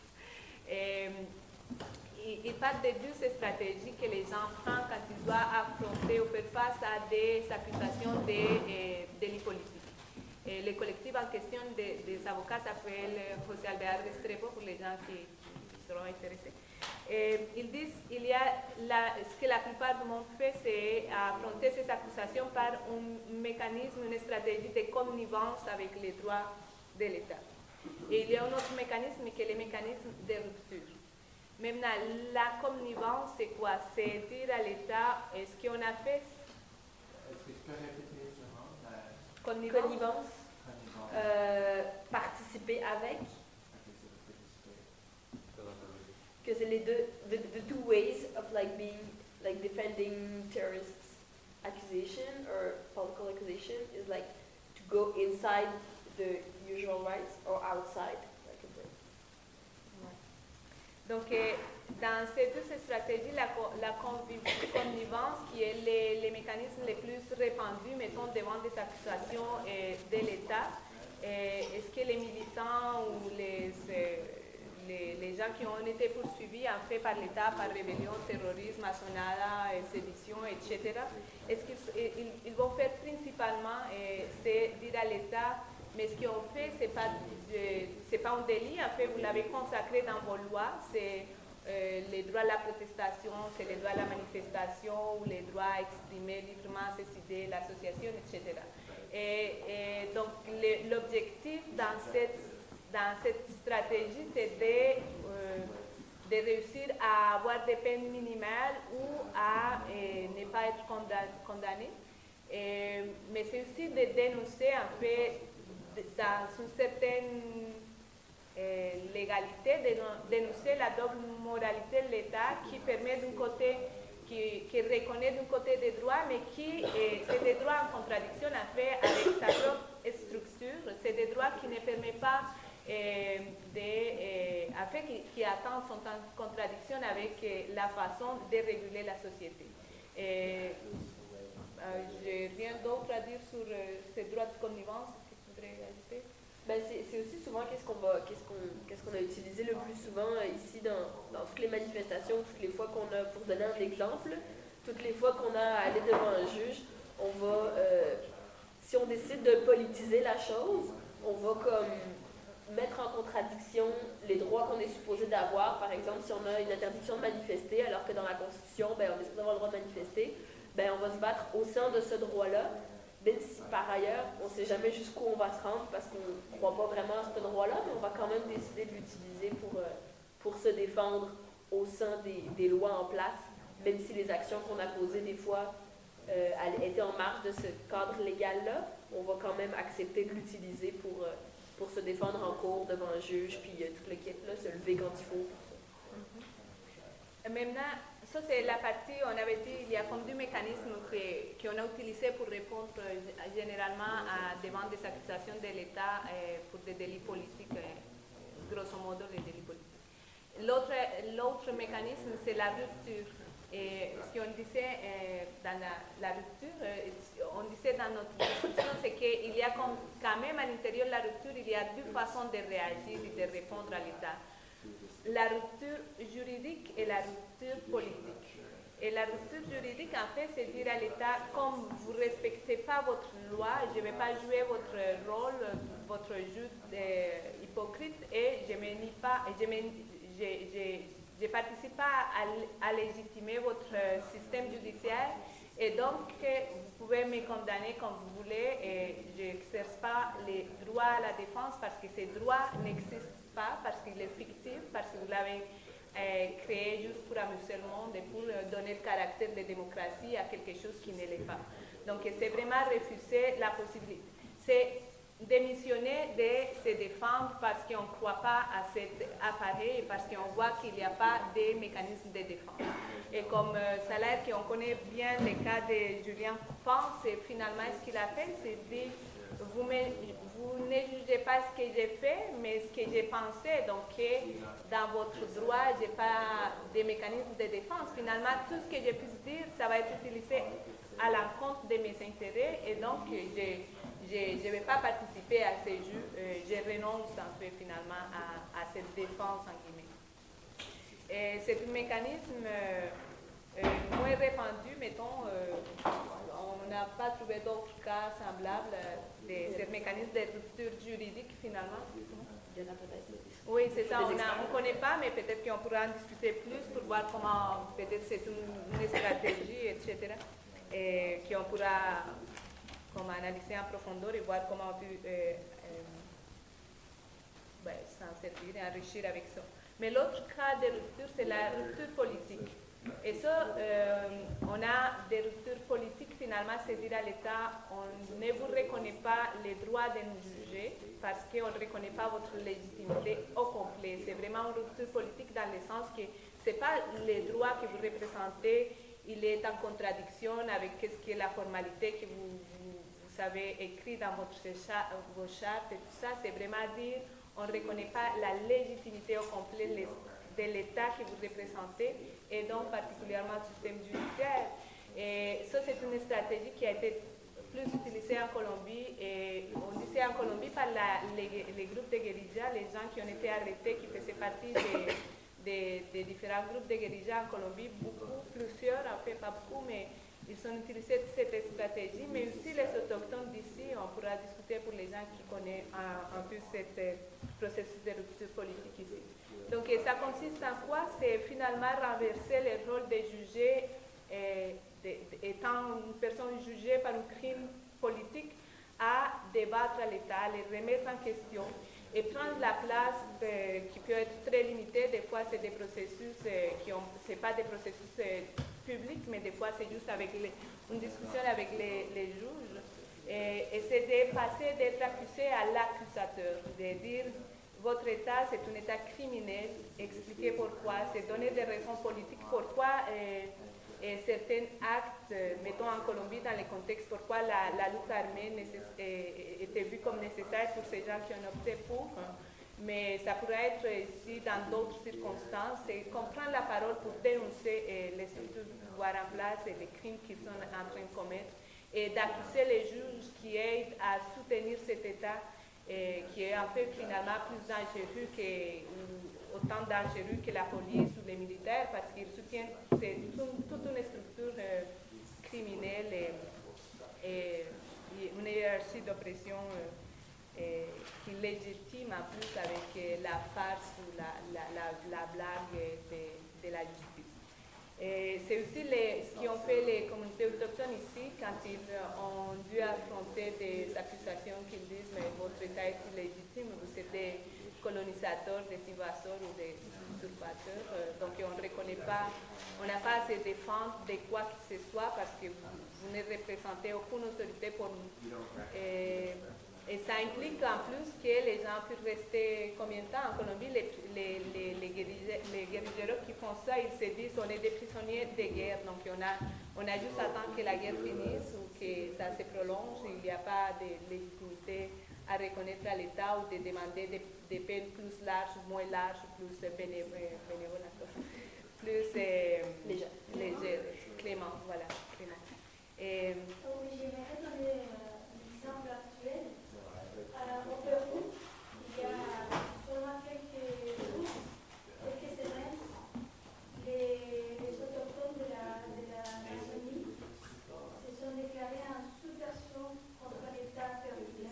Il parle de deux stratégies que les gens prennent quand ils doivent affronter ou faire face à des accusations de délits politiques. Le collectif en question des avocats s'appelle José Alvear Restrepo pour les gens qui seront intéressés. Ils disent qu'il y a ce que la plupart du monde fait, c'est affronter ces accusations par un mécanisme, une stratégie de connivence avec les droits de l'État. Et il y a un autre mécanisme qui est le mécanisme de rupture. Maintenant, la connivence, c'est quoi? C'est dire à l'État, est-ce qu'on a fait Est-ce que tu peux répéter seulement la connivence? Connivence, connivence? participer avec, Ok, c'est de participer. que c'est les deux, the two ways of like being, like defending terrorists accusation or political accusation is like to go inside the usual rights or outside. Like a break. Donc, dans ces deux stratégies, la connivence, qui est les mécanismes les plus répandus, mettons, devant des accusations de l'État, est-ce que les militants ou les gens qui ont été poursuivis en fait par l'État par rébellion, terrorisme, assonada, sédition, etc., est-ce qu'ils vont faire principalement, c'est dire à l'État, mais ce qu'ils ont fait, c'est pas un délit, en fait, vous l'avez consacré dans vos lois, c'est les droits à la protestation, c'est les droits à la manifestation, ou les droits à exprimer librement ses idées, l'association, etc. Et donc, l'objectif dans cette stratégie, c'est de réussir à avoir des peines minimales ou à ne pas être condamné. Mais c'est aussi de dénoncer, en fait, dans une certaine légalité, dénoncer la double moralité de l'État qui permet d'un côté, qui reconnaît d'un côté des droits, mais c'est des droits en contradiction en fait avec sa propre structure. C'est des droits qui ne permettent pas qui attendent sont en contradiction avec la façon de réguler la société. J'ai rien d'autre à dire sur ces droits de connivence. Est-ce que tu voudrais ajouter? Ben c'est aussi souvent qu'est-ce qu'on a utilisé le plus souvent ici dans toutes les manifestations, toutes les fois qu'on a, pour donner un exemple, toutes les fois qu'on a à aller devant un juge, on va, si on décide de politiser la chose, on va comme mettre en contradiction les droits qu'on est supposé d'avoir. Par exemple, si on a une interdiction de manifester, alors que dans la Constitution, ben, on est supposé avoir le droit de manifester, ben, on va se battre au sein de ce droit-là, même si par ailleurs, on ne sait jamais jusqu'où on va se rendre parce qu'on ne croit pas vraiment à ce droit-là, mais on va quand même décider de l'utiliser pour se défendre au sein des lois en place, même si les actions qu'on a posées des fois étaient en marge de ce cadre légal-là, on va quand même accepter de l'utiliser pour se défendre en cours devant un juge, puis toute l'équipe là, se lever quand il faut. Maintenant, ça c'est la partie, on avait dit, il y a comme deux mécanismes qu'on a utilisés pour répondre généralement devant des accusations de l'État pour des délits politiques, grosso modo les délits politiques. L'autre mécanisme, c'est la rupture. Et ce qu'on disait dans la rupture, on disait dans notre discussion, c'est qu'il y a quand même à l'intérieur de la rupture, il y a deux façons de réagir et de répondre à l'État. La rupture juridique et la rupture politique. Et la rupture juridique, en fait, c'est dire à l'État, comme vous ne respectez pas votre loi, je ne vais pas jouer votre rôle, votre jeu hypocrite, et je ne participe pas à légitimer votre système judiciaire, et donc vous pouvez me condamner comme vous voulez, et je n'exerce pas les droits à la défense parce que ces droits n'existent pas, parce qu'il est fictif, parce que vous l'avez créé juste pour amuser le monde et pour donner le caractère de démocratie à quelque chose qui ne l'est pas. Donc c'est vraiment refuser la possibilité. C'est démissionner de se défendre parce qu'on ne croit pas à cet appareil et parce qu'on voit qu'il n'y a pas de mécanisme de défense. Et comme Salaire, qu'on connaît bien le cas de Julien Coupan, c'est finalement ce qu'il a fait, c'est dire vous ne jugez pas ce que j'ai fait, mais ce que j'ai pensé. Donc, dans votre droit, je n'ai pas de mécanisme de défense. Finalement, tout ce que je puisse dire, ça va être utilisé à l'encontre de mes intérêts. Et donc, je ne vais pas participer à ces jeux. Je renonce, en fait, finalement, à cette défense, en guillemets. Et c'est un mécanisme moins répandu, mettons. On n'a pas trouvé d'autres cas semblables de ce mécanisme de rupture juridique, finalement. Il y en a peut-être. Oui, c'est ça. On ne connaît pas, mais peut-être qu'on pourra en discuter plus pour voir comment, peut-être c'est une stratégie, etc. Et qu'on pourra comme analyser en profondeur et voir comment on peut s'en servir et enrichir avec ça. Mais l'autre cas de rupture, c'est la rupture politique. Et ça, on a des ruptures politiques, finalement, c'est dire à l'État, on ne vous reconnaît pas les droits de nous juger parce qu'on ne reconnaît pas votre légitimité au complet. C'est vraiment une rupture politique dans le sens que ce n'est pas les droits que vous représentez, il est en contradiction avec ce qui est la formalité que vous avez écrit dans vos chartes et tout ça. C'est vraiment dire, on ne reconnaît pas la légitimité au complet de l'État que vous représentez et donc particulièrement le système judiciaire. Et ça, c'est une stratégie qui a été plus utilisée en Colombie. Et on dit c'est en Colombie par les groupes de guérilla, les gens qui ont été arrêtés, qui faisaient partie des différents groupes de guérilla en Colombie, plusieurs, en fait pas beaucoup, mais ils ont utilisé cette stratégie. Mais aussi les autochtones d'ici, on pourra discuter pour les gens qui connaissent un peu ce processus de rupture politique ici. Donc ça consiste en quoi? C'est finalement renverser le rôle des jugés, étant une personne jugée par un crime politique, à débattre à l'État, les remettre en question et prendre la place qui peut être très limitée. Des fois, c'est des processus c'est pas des processus publics, mais des fois, c'est juste avec une discussion avec les juges. Et c'est de passer d'être accusé à l'accusateur, de dire votre État, c'est un État criminel, expliquer pourquoi, c'est donner des raisons politiques, pourquoi certains actes, mettons en Colombie, dans le contexte, pourquoi la lutte armée était vue comme nécessaire pour ces gens qui ont opté pour, mais ça pourrait être ici dans d'autres circonstances, et qu'on prenne la parole pour dénoncer les structures du pouvoir en place et les crimes qu'ils sont en train de commettre, et d'accuser les juges qui aident à soutenir cet État qui est en fait finalement plus dangereux autant dangereux que la police ou les militaires parce qu'ils soutiennent toute une structure criminelle et une hiérarchie d'oppression qui légitime en plus avec la farce ou la blague de la justice. C'est aussi ce qu'ont fait les communautés autochtones ici quand ils ont dû affronter des accusations qu'ils disent mais votre État est illégitime, vous êtes des colonisateurs, des invaseurs ou des usurpateurs, donc on ne reconnaît pas, on n'a pas à se défendre de quoi que ce soit parce que vous ne représentez aucune autorité pour nous. Et ça implique en plus que les gens puissent rester combien de temps en Colombie, les guérilleros qui font ça, ils se disent on est des prisonniers de guerre, donc on a juste à attendre que la guerre finisse ou que ça se prolonge, il n'y a pas de légitimité à reconnaître à l'État ou de demander des peines plus larges, moins larges, plus bénévoles, plus légères, clément, voilà, clément. J'aimerais donner un exemple actuel. Au Pérou, il y a seulement quelques jours, quelques semaines, les autochtones de la Amazonie se sont déclarés en subversion contre l'État péruvien.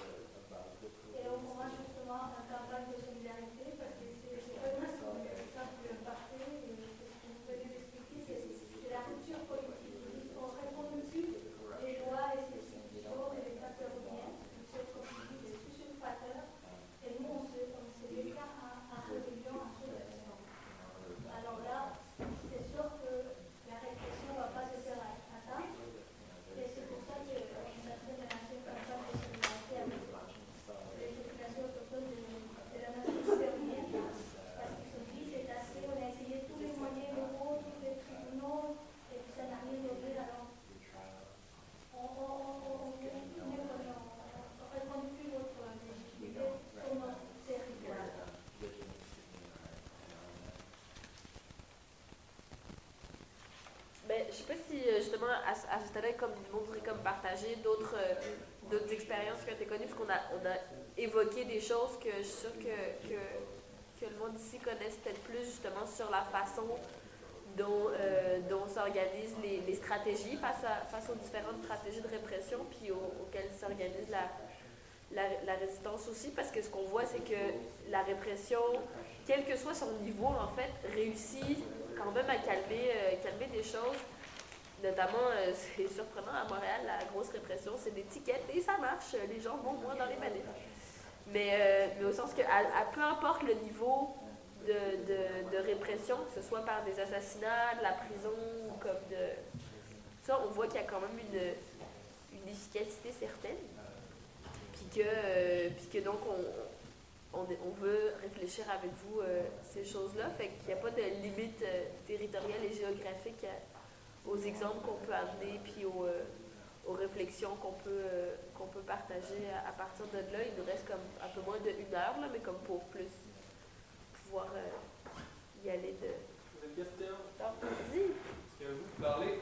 Et on commence justement une campagne de solidarité parce que c'est vraiment un exemple parfait. Ce que vous pouvez nous expliquer, c'est la rupture politique. On ne répond plus les lois et les institutions de l'État péruvien. Et nous, on se déclare en rébellion, en subversion. Alors là, c'est sûr que la répression ne va pas se faire attendre. Et c'est pour ça qu'on est en train de lancer une campagne de solidarité avec les populations autochtones de l'Amazonie péruvienne. Parce qu'ils se disent, c'est assez, on a essayé tous les moyens locaux, tous les tribunaux, et puis ça n'a rien donné. Alors, on répond plus votre légitimité sur notre territoire. Ben, je ne sais pas si justement à ce stade-là, comme vous voudrez comme partager d'autres expériences qui ont été connues, parce qu'on a évoqué des choses que je suis sûre que le monde ici connaisse peut-être plus justement sur la façon dont s'organisent les stratégies face aux différentes stratégies de répression, puis auxquelles s'organise la résistance aussi, parce que ce qu'on voit, c'est que la répression, quel que soit son niveau, en fait, réussit quand même à calmer des choses. Notamment, c'est surprenant, à Montréal, la grosse répression, c'est des tickets et ça marche, les gens vont moins dans les manifs. Mais au sens que, à peu importe le niveau de répression, que ce soit par des assassinats, de la prison, ou comme de... Ça, on voit qu'il y a quand même une efficacité certaine. Puis que donc, on veut réfléchir avec vous ces choses-là. Fait qu'il n'y a pas de limite territoriale et géographique aux exemples qu'on peut amener, puis aux réflexions qu'on peut partager à partir de là. Il nous reste comme un peu moins d'1 heure, là, mais comme pour plus pouvoir y aller de... Une question. Vas-y. Est-ce que vous parlez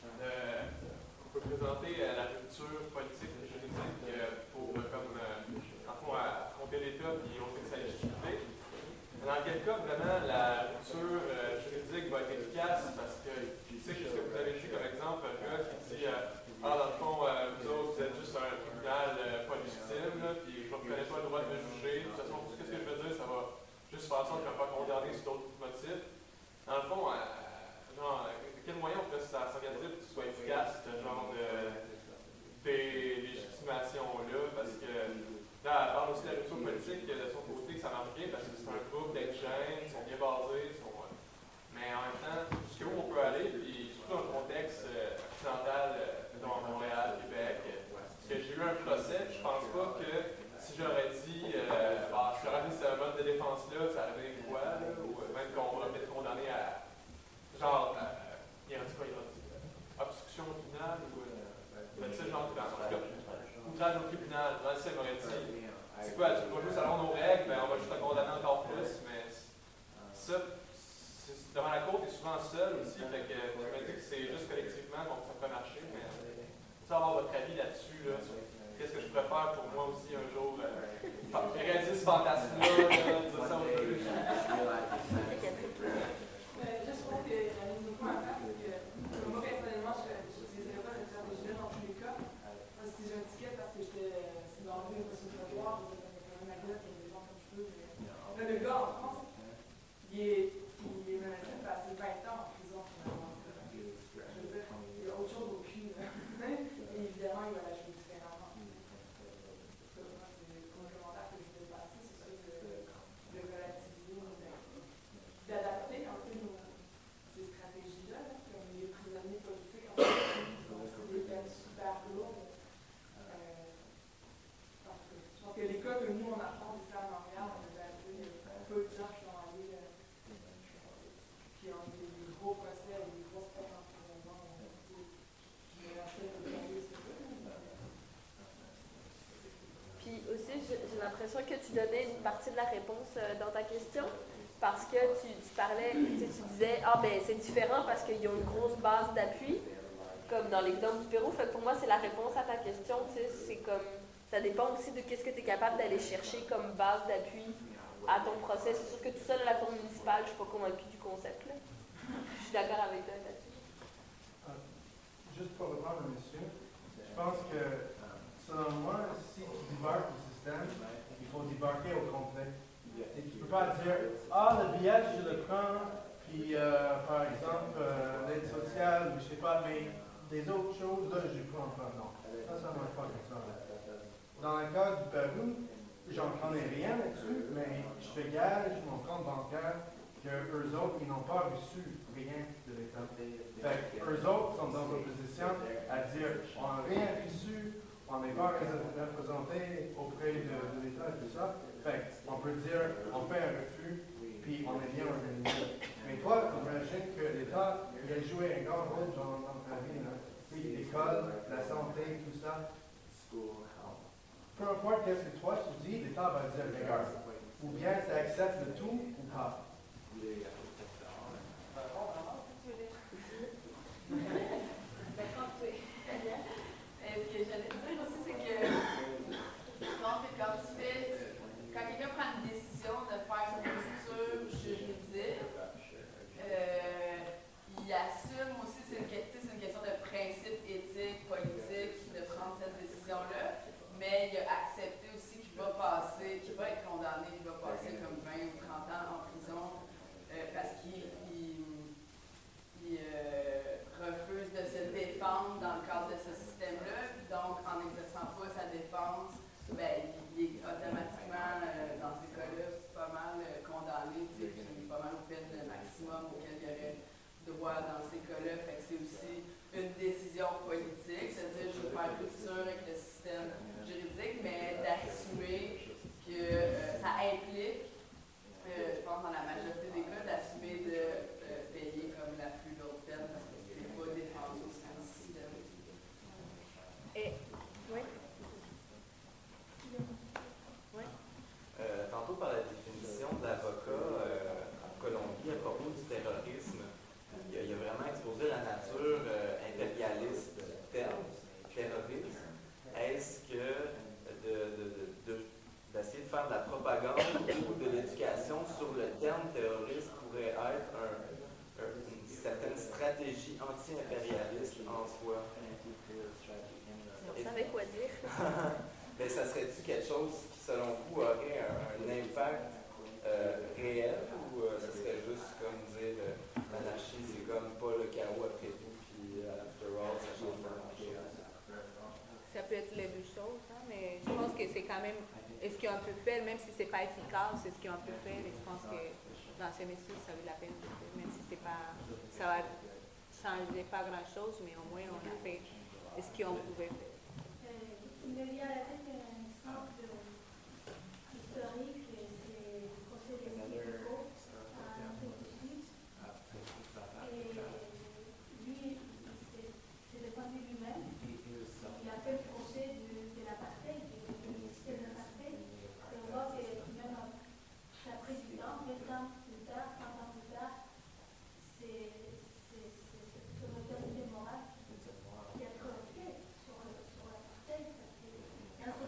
on peut présenter la rupture politique et juridique pour comme en fond affronter l'État et montrer sa légitimité. Dans quel cas vraiment la rupture juridique va être efficace parce que tu sais que ce que vous avez dit comme exemple, un gars qui dit dans le fond, vous autres, vous êtes juste un tribunal pas légitime, là, puis je ne reconnais pas le droit de me juger. De toute façon, tout ce que je veux dire, ça va juste faire en sorte que je ne vais pas condamner sur d'autres motifs. Dans le fond, quel moyen on peut s'organiser pour que ce soit efficace, ce genre de légitimation-là? Parce que là, elle parle aussi de la rupture politique de son côté, que ça marche bien parce que c'est un groupe d'indigènes, ils sont bien basés, mais en même temps, jusqu'où on peut aller, puis surtout dans le contexte occidental, mettons à Montréal, Québec, parce que j'ai eu un procès, je pense pas que si j'aurais dit, je suis revenu sur un mode de défense-là, ça aurait été quoi, là, ou même qu'on va peut-être condamné à, genre, il a dit quoi, obstruction au tribunal, ou, ça, genre, en tout cas, outrage au tribunal, dans le ciel, m'aurait dit, c'est quoi, tu vas juste selon nos règles, ben on va juste te condamner encore plus, mais ça, devant la cour, tu es souvent seul aussi, fait que je me dis que c'est juste collectivement qu'on ça peut marcher, mais ça avoir votre avis là-dessus, là, sur qu'est-ce que je pourrais faire pour moi aussi un jour, réaliser ce fantasme-là, dire ça au juge. Juste pour que la mise au point à faire, c'est que moi, personnellement, je n'essaierais pas de faire des jeunes dans tous les cas. Moi, si j'ai un ticket parce que c'est dans le rue, sur le trottoir, je vais faire une maquette, il y a des gens comme je peux. Là, le gars en France, il est menacé de passer 20 ans en prison, finalement. Je veux dire, il y a autre chose au cul. Et évidemment, il va la jouer différemment. C'est le commentaire que je voulais passer, c'est sûr de relativiser, d'adapter un peu ces stratégies-là, comme les prisonniers politiques, en fait, c'est des peines super lourdes. Je pense que les cas que nous, on apprend ici à Montréal, on a vu peu de gens qui sont allés, qui ont eu des gros procès ou des grosses peines d'emprisonnement. Puis aussi, j'ai l'impression que tu donnais une partie de la réponse dans ta question, parce que tu parlais, tu disais, ben c'est différent parce qu'ils ont une grosse base d'appui, comme dans l'exemple du Pérou. Fait que pour moi, c'est la réponse à ta question, c'est comme, ça dépend aussi de qu'est-ce que tu es capable d'aller chercher comme base d'appui à ton procès. C'est sûr que tout ça, dans la cour municipale, je ne suis pas convaincue du concept, là. Je suis d'accord avec toi là-dessus. Juste pour répondre à monsieur, je pense que, selon moi, si tu débarques au système, il faut débarquer au complet. Et tu ne peux pas dire, le billet, je le prends, puis par exemple, l'aide sociale, je ne sais pas, mais des autres choses, là, je ne prends pas. Non, ça ne marche pas comme ça. Dans le cas du Pérou, j'en connais rien là-dessus, mais je fais gage, mon compte bancaire, qu'eux autres, ils n'ont pas reçu rien de l'État. Fait qu'eux autres sont dans une position à dire, on n'a rien reçu, on n'est pas représenté auprès de l'État et tout ça. Fait qu'on peut dire, on fait un refus, puis on est bien organisé. Mais toi, imagine que l'État, il a joué un grand rôle dans ta vie, là. Oui, l'école, la santé, tout ça. Peu importe qu'est-ce que toi tu dis, l'État va dire, regarde, ou bien tu acceptes le tout ou pas. Ce que j'allais dire aussi, c'est que je pense que quand quelqu'un prend une décision de faire une rupture juridique, il assume aussi, c'est une question de principe éthique, politique, de prendre cette décision-là, mais il a accepté aussi qu'il va être condamné, il va passer comme 20 ou 30 ans en prison. maximum auquel il y aurait droit dans ces cas-là. Fait que c'est aussi une décision politique, c'est-à-dire je veux faire rupture avec le système juridique, mais d'assumer que ça implique, je pense dans la majorité des cas, d'assumer de payer comme la plus lourde peine parce que c'est pas défendu au sein du système. Et, oui. Tantôt, par la définition de l'avocat en Colombie à propos du terrorisme, il a vraiment exposé la nature impérialiste du terme terrorisme. Est-ce que d'essayer de faire de la propagande ou de l'éducation sur le terme terroriste pourrait être une certaine stratégie anti-impérialiste en soi? Vous savez quoi dire? Mais ça serait-tu quelque chose qui, selon vous, aurait un impact réel ou ça serait juste comme dire l'anarchie, c'est comme pas le chaos après tout, puis after all, ça change pas grand-chose? Ça peut être les deux choses, hein, mais je pense que c'est quand même ce qu'on peut faire, même si c'est pas efficace, c'est ce qu'on peut faire. Et je pense que dans ces messieurs, ça vaut la peine de faire, même si c'est pas, ça va changer pas grand-chose, mais au moins on a fait ce qu'on pouvait faire. Il me vient à la tête un exemple historique, c'est le procès des México en Afrique du Sud. Et lui, c'est défendu lui-même. Il a fait le procès de l'apartheid, du système d'apartheid. Et on voit que même sa présidente, 20 ans plus tard, 30 ans plus tard, c'est son autorité morale qui a tronqué sur l'apartheid. Dans son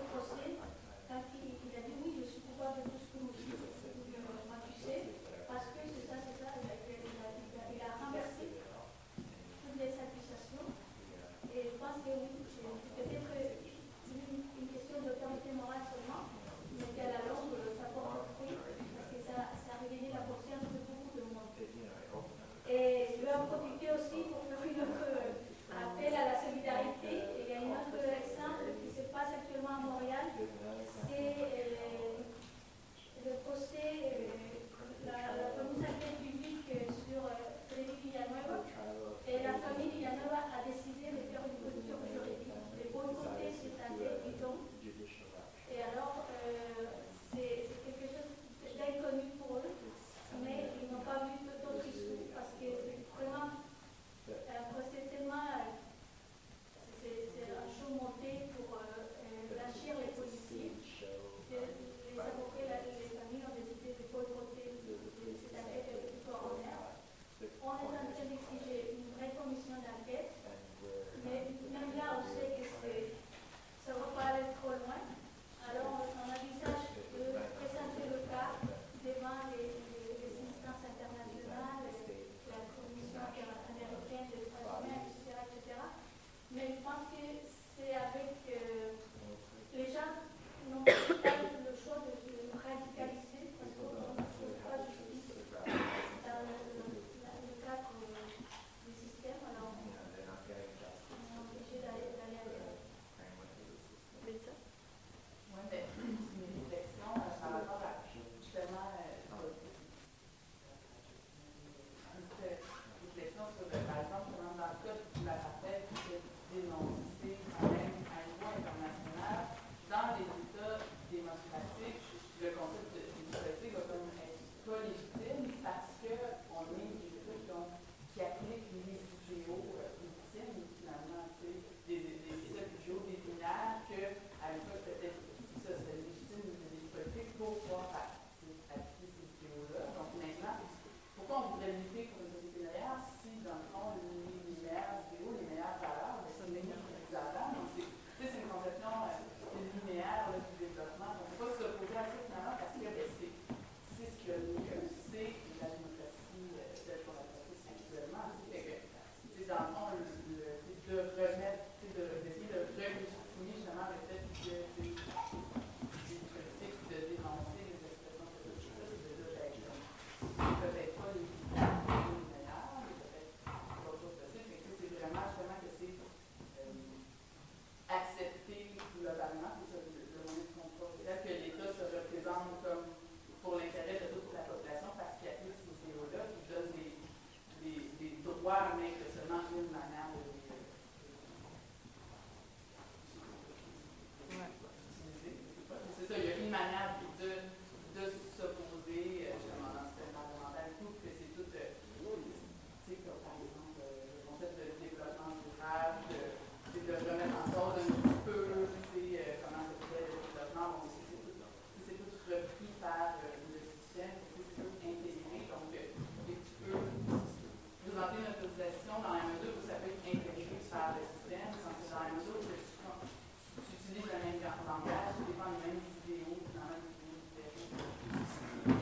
distorsion dans la mesure où ça peut être intégré par le système, dans la mesure où tu utilises le même langage, tu dépends les mêmes idéaux, finalement, des idéaux différents.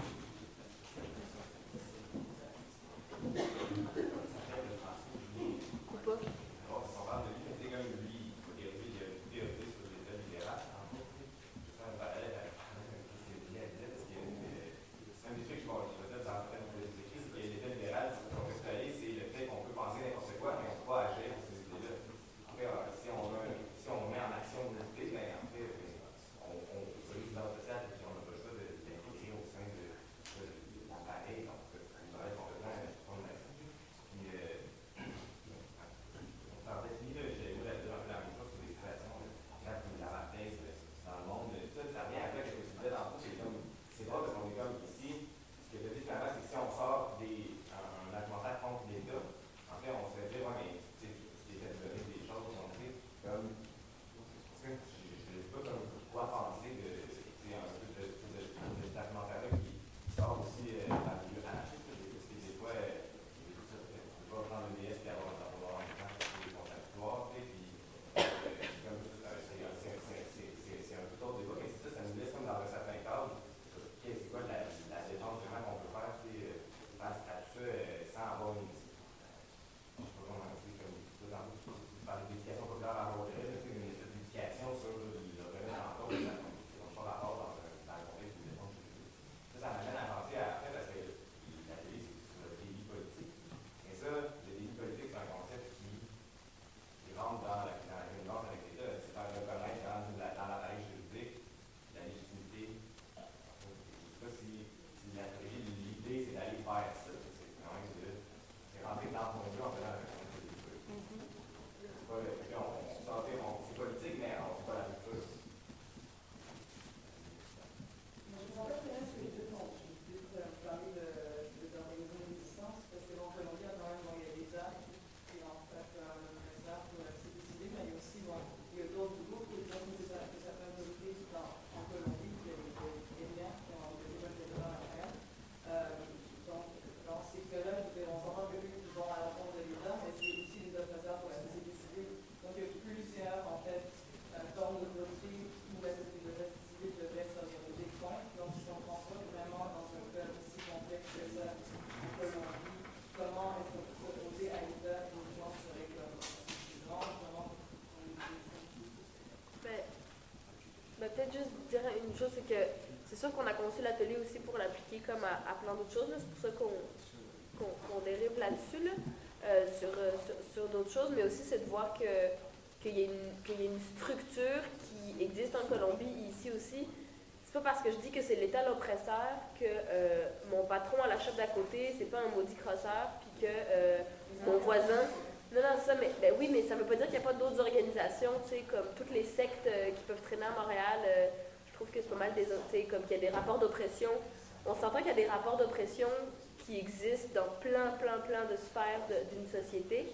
Ou pas? Peut-être juste dire une chose, c'est que c'est sûr qu'on a conçu l'atelier aussi pour l'appliquer comme à plein d'autres choses. C'est pour ça qu'on dérive là-dessus, sur d'autres choses, mais aussi c'est de voir qu'il y a une structure qui existe en Colombie et ici aussi. C'est pas parce que je dis que c'est l'État l'oppresseur que mon patron à la shop d'à côté, c'est pas un maudit crosseur, puis que mon voisin... Non, ça, mais ben oui, mais ça veut pas dire qu'il n'y a pas d'autres organisations, tu sais, comme toutes les sectes qui peuvent traîner à Montréal. Je trouve que c'est pas mal des autres, tu sais, comme qu'il y a des rapports d'oppression. On s'entend qu'il y a des rapports d'oppression qui existent dans plein de sphères d'une société.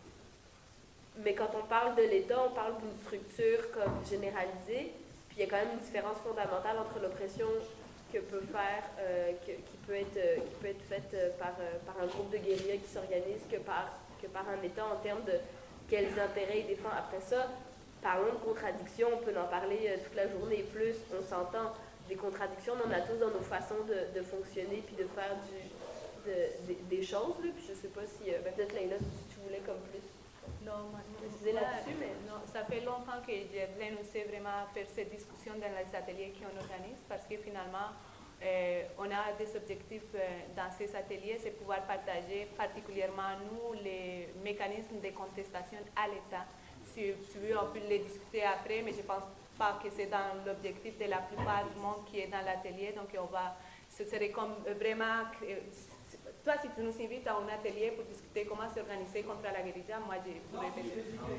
Mais quand on parle de l'État, on parle d'une structure comme généralisée. Puis il y a quand même une différence fondamentale entre l'oppression que peut faire, qui peut être faite par un groupe de guérilla qui s'organise que par un État en termes de quels intérêts il défend. Après ça, parlons de contradictions, on peut en parler toute la journée et plus, on s'entend. Des contradictions, on en a tous dans nos façons de fonctionner puis de faire des choses. Là. Puis je sais pas si, peut-être Leïla, si tu voulais comme plus préciser là-dessus, mais... Non, ça fait longtemps que Ghislaine essaie vraiment faire cette discussion dans les ateliers qu'on organise parce que finalement, on a des objectifs dans ces ateliers, c'est pouvoir partager particulièrement nous les mécanismes de contestation à l'État. Si tu veux, on peut les discuter après, mais je ne pense pas que c'est dans l'objectif de la plupart du monde qui est dans l'atelier. Donc, ce serait comme vraiment... Toi, si tu nous invites à un atelier pour discuter comment s'organiser contre la guérilla, moi, je pourrais faire.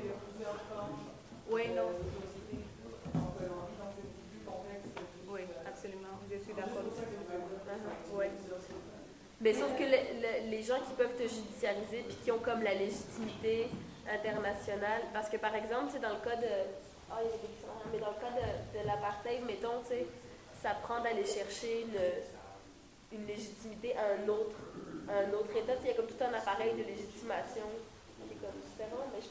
Oui, non. Oui, absolument. Je suis d'accord aussi. Oui. Mais sauf que les gens qui peuvent te judiciariser puis qui ont comme la légitimité internationale, parce que par exemple, c'est dans le cas de... mais dans le cas de l'apartheid, mettons, tu sais, ça prend d'aller chercher une légitimité à un autre État. Il y a comme tout un appareil de légitimation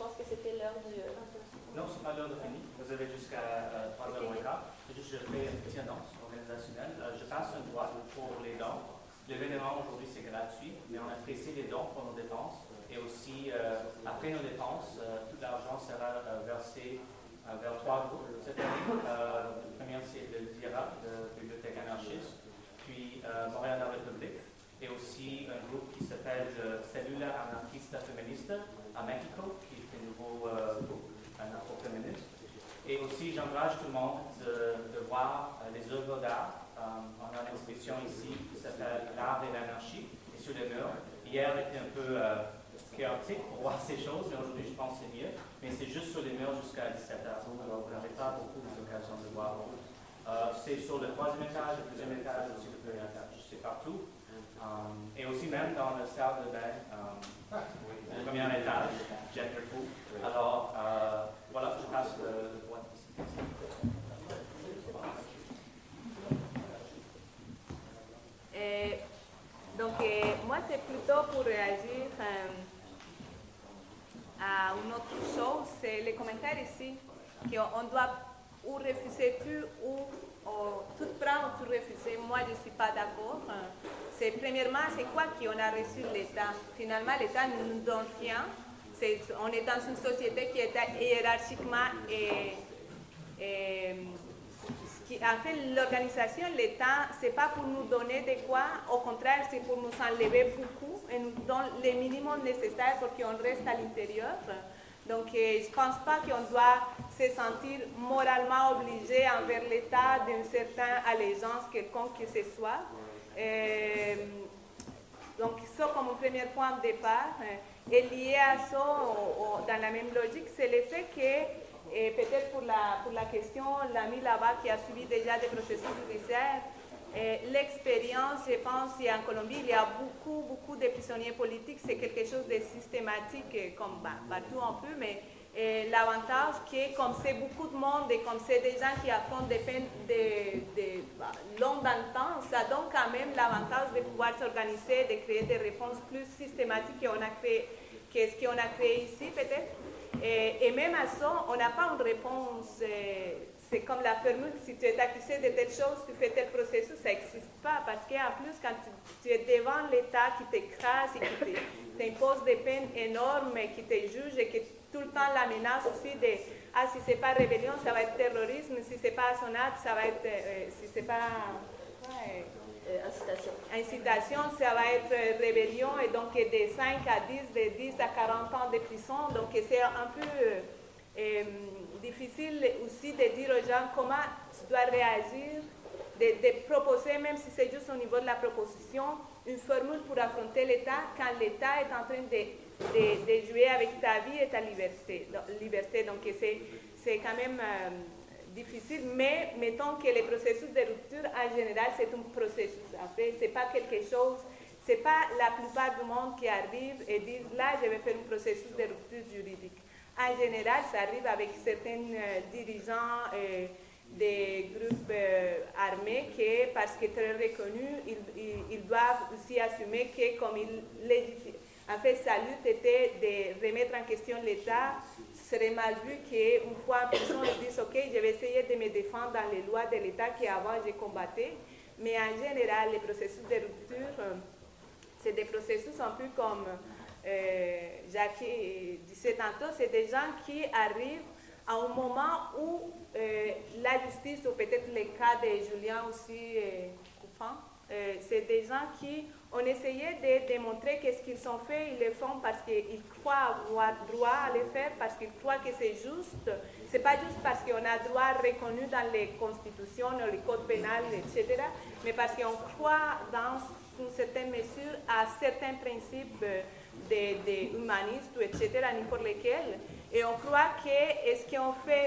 pense que c'était l'heure du... Non, ce n'est pas l'heure de finir. Vous avez jusqu'à 3h15. Je fais une petite annonce organisationnelle. Je passe un droit pour les dons. L'événement aujourd'hui, c'est gratuit, mais on apprécie les dons pour nos dépenses. Et aussi, après nos dépenses, tout l'argent sera versé vers 3 groupes cette année. Le premier, c'est le DIRA, la Bibliothèque anarchiste, puis Montréal la République, et aussi un groupe qui s'appelle Cellula Anarchista Feminista à Mexico, qui est un nouveau groupe anarcho-féministe. Et aussi, j'encourage tout le monde de voir les œuvres d'art. On a une exposition ici qui s'appelle L'art et l'anarchie, et sur les murs. Hier était un peu chaotique pour voir ces choses, mais aujourd'hui, je pense que c'est mieux. Mais c'est juste sur les murs jusqu'à 17h. Alors, vous n'avez pas beaucoup d'occasions de voir. C'est sur le 3e étage, le 2e étage, aussi le 1er étage. C'est partout. Et aussi même dans le salle de bain, le 1er étage, gender pool. Alors, voilà, je passe le droit. Donc, moi, c'est plutôt pour réagir à une autre chose, c'est les commentaires ici, qu'on doit ou refuser tout ou tout prendre ou tout refuser. Moi, je ne suis pas d'accord. Premièrement, c'est quoi qu'on a reçu l'État? Finalement, l'État ne nous donne rien. On est dans une société qui est hiérarchiquement en fait, l'organisation, l'État, ce n'est pas pour nous donner de quoi, au contraire, c'est pour nous enlever beaucoup et nous donner le minimum nécessaire pour qu'on reste à l'intérieur. Donc, je ne pense pas qu'on doit se sentir moralement obligé envers l'État d'une certaine allégeance quelconque que ce soit. Donc, ça, comme un premier point de départ. Et lié à ça, dans la même logique, c'est le fait que et peut-être pour la question, l'ami là-bas qui a suivi déjà des processus judiciaires, l'expérience, je pense, en Colombie, il y a beaucoup de prisonniers politiques. C'est quelque chose de systématique, comme partout un peu, mais l'avantage que comme c'est beaucoup de monde et comme c'est des gens qui affrontent des peines longues dans le temps, ça donne quand même l'avantage de pouvoir s'organiser, de créer des réponses plus systématiques que ce qu'on a créé ici, peut-être. Et même à ça, on n'a pas une réponse. C'est comme la formule, si tu es accusé de telle chose, tu fais tel processus, ça n'existe pas. Parce qu'en plus, quand tu es devant l'État qui t'écrase et qui t'impose des peines énormes, qui te juge et qui tout le temps la menace aussi de si c'est pas rébellion, ça va être terrorisme, si c'est pas assonade, ça va être. Si c'est pas. Incitation, ça va être rébellion, et donc de 5 à 10, de 10 à 40 ans de prison. Donc c'est un peu difficile aussi de dire aux gens comment tu dois réagir, de proposer, même si c'est juste au niveau de la proposition, une formule pour affronter l'État quand l'État est en train de jouer avec ta vie et ta liberté. Donc c'est quand même difficile, mais mettons que le processus de rupture, en général, c'est un processus. En fait, c'est pas quelque chose, c'est pas la plupart du monde qui arrive et disent là, je vais faire un processus de rupture juridique. En général, ça arrive avec certains dirigeants des groupes armés qui, parce qu'ils sont très reconnus, ils doivent aussi assumer que comme en fait, sa lutte était de remettre en question l'État. Ce serait mal vu qu'une fois en prison, ils disent « Ok, je vais essayer de me défendre dans les lois de l'État qu'avant j'ai combattu ». Mais en général, les processus de rupture, c'est des processus un peu comme Jacques disait tantôt, c'est des gens qui arrivent à un moment où la justice, ou peut-être le cas de Julien aussi Couffin, c'est des gens qui ont essayé de démontrer que ce qu'ils ont fait, ils le font parce qu'ils croient avoir droit à le faire, parce qu'ils croient que c'est juste. Ce n'est pas juste parce qu'on a droit reconnu dans les constitutions, dans les codes pénals, etc., mais parce qu'on croit dans une certaine mesure à certains principes humanistes, etc., n'importe lesquels. Et on croit que ce qu'on fait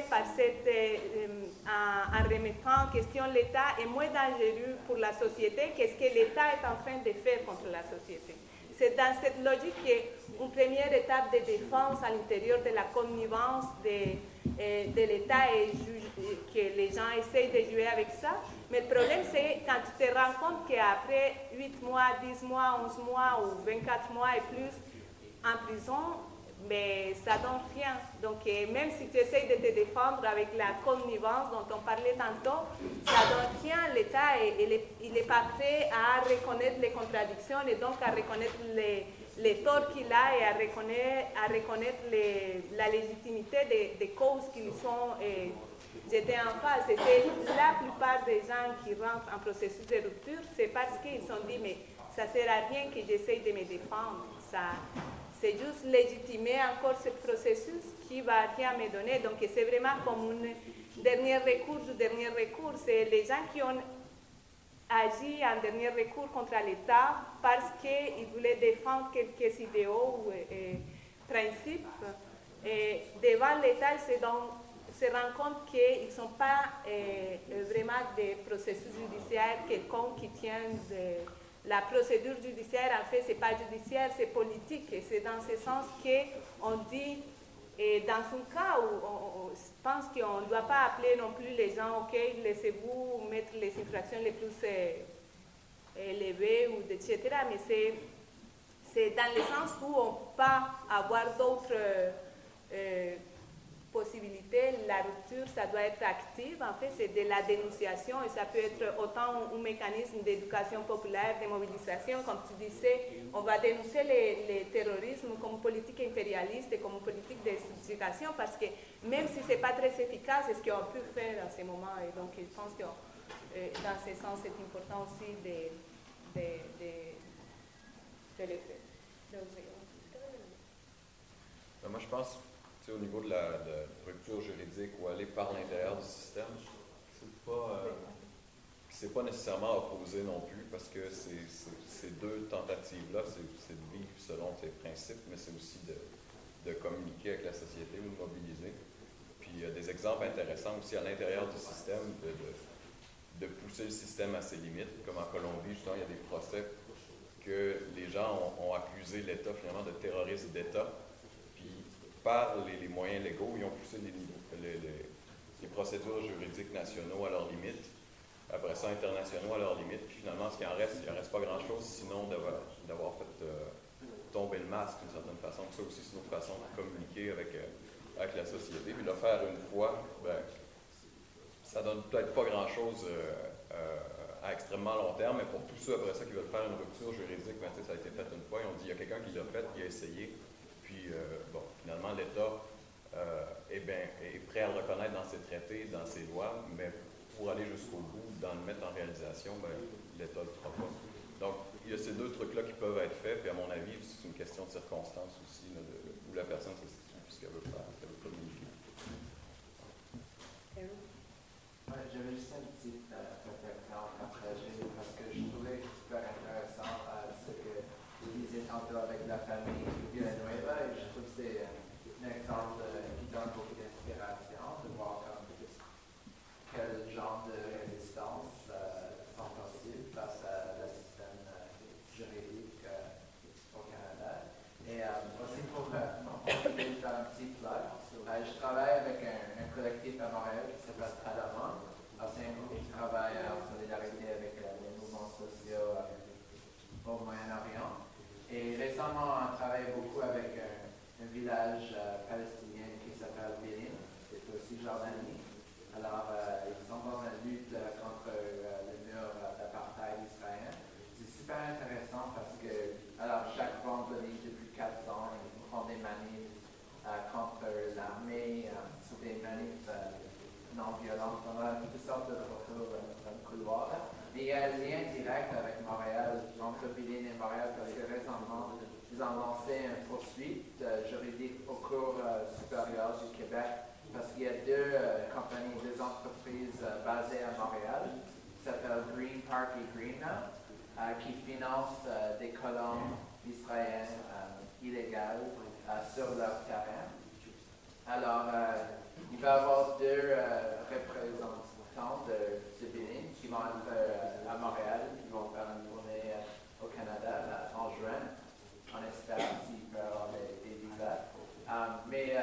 en remettant en question l'État est moins dangereux pour la société que ce que l'État est en train de faire contre la société. C'est dans cette logique qu'une première étape de défense à l'intérieur de la connivence de l'État et que les gens essayent de jouer avec ça. Mais le problème, c'est quand tu te rends compte qu'après 8 mois, 10 mois, 11 mois ou 24 mois et plus en prison, mais ça donne rien. Donc, même si tu essayes de te défendre avec la connivence dont on parlait tantôt, ça donne rien. L'État, il n'est pas prêt à reconnaître les contradictions et donc à reconnaître les torts qu'il a et à reconnaître la légitimité des causes qui lui sont jetées en face. Et c'est la plupart des gens qui rentrent en processus de rupture, c'est parce qu'ils se sont dit, mais ça ne sert à rien que j'essaye de me défendre. C'est juste légitimer encore ce processus qui ne va rien me donner. Donc, c'est vraiment comme un dernier recours du dernier recours. C'est les gens qui ont agi en dernier recours contre l'État parce qu'ils voulaient défendre quelques idéaux ou principes. Et devant l'État, ils se rendent compte qu'ils ne sont pas vraiment des processus judiciaires quelconques qui tiennent la procédure judiciaire. En fait, ce n'est pas judiciaire, c'est politique. Et c'est dans ce sens qu'on dit, et dans un cas où je pense qu'on ne doit pas appeler non plus les gens, OK, laissez-vous mettre les infractions les plus élevées, etc. Mais c'est dans le sens où on peut avoir d'autres possibilités. La rupture, ça doit être active. En fait, c'est de la dénonciation et ça peut être autant un mécanisme d'éducation populaire, de mobilisation. Comme tu disais, on va dénoncer le terrorisme comme politique impérialiste et comme politique de subjugation parce que même si ce n'est pas très efficace, c'est ce qu'on peut faire à ce moment. Et donc, je pense que dans ce sens, c'est important aussi de le faire. Moi, je pense au niveau de la rupture juridique ou aller par l'intérieur du système, c'est pas nécessairement opposé non plus parce que ces deux tentatives-là, c'est de vivre selon ces principes, mais c'est aussi de communiquer avec la société ou de mobiliser. Puis il y a des exemples intéressants aussi à l'intérieur du système de pousser le système à ses limites, comme en Colombie, justement, il y a des procès que les gens ont accusé l'État finalement de terrorisme d'État. Par les moyens légaux, ils ont poussé les procédures juridiques nationaux à leurs limites, après ça internationaux à leurs limites, puis finalement, il ne reste pas grand-chose sinon d'avoir fait tomber le masque d'une certaine façon. Ça aussi, c'est une autre façon de communiquer avec la société. Puis le faire une fois, ça donne peut-être pas grand-chose à extrêmement long terme, mais pour tous ceux après ça qui veulent faire une rupture juridique, ça a été fait une fois, ils ont dit, il y a quelqu'un qui l'a fait, qui a essayé. Puis, finalement, l'État est prêt à le reconnaître dans ses traités, dans ses lois, mais pour aller jusqu'au bout, dans le mettre en réalisation, l'État ne le fera pas. Donc, il y a ces deux trucs-là qui peuvent être faits, puis à mon avis, c'est une question de circonstance aussi, là, où la personne se situe, puis ce qu'elle veut faire, ce qu'elle veut communiquer. J'avais juste une petite réflexion à partager, parce que je trouvais super intéressant ce que vous disiez tantôt avec la famille Villanueva, et je trouve que c'est un exemple qui donne beaucoup d'inspiration de voir quel genre de résistance sont possibles face à le système juridique au Canada. Et aussi pour faire un petit plug, je travaille avec un collectif à Montréal qui s'appelle Tradamon. C'est un groupe qui travaille en solidarité avec les mouvements sociaux au Moyen-Orient. Et récemment, on travaille beaucoup avec un village palestinien qui s'appelle Bilin, c'est aussi Jordanie. Alors, ils sont dans une lutte contre le mur d'apartheid israélien. C'est super intéressant parce que, alors, chaque vendredi depuis 4 ans, ils font des manifs contre l'armée. C'est des manifs non violents. On a toutes sortes de photos dans le couloir. Et il y a un lien direct avec Montréal, entre Bilin et Montréal, parce que récemment, ils ont lancé une poursuite juridique au cours supérieur du Québec, parce qu'il y a deux compagnies, deux entreprises basées à Montréal, qui s'appellent Green Park et Greenmount, qui financent des colons israéliens illégaux sur leur terrain. Alors, il va y avoir deux représentants de Bilin qui vont être à Montréal, qui vont faire une tournée au Canada en juin. On espère s'il peut y avoir des visas. Mais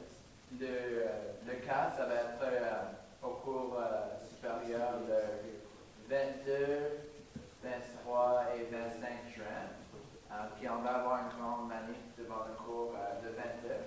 le cas, ça va être au cours supérieur le 22, 23 et 25 juin. Puis on va avoir une grande manif devant le cours le 22.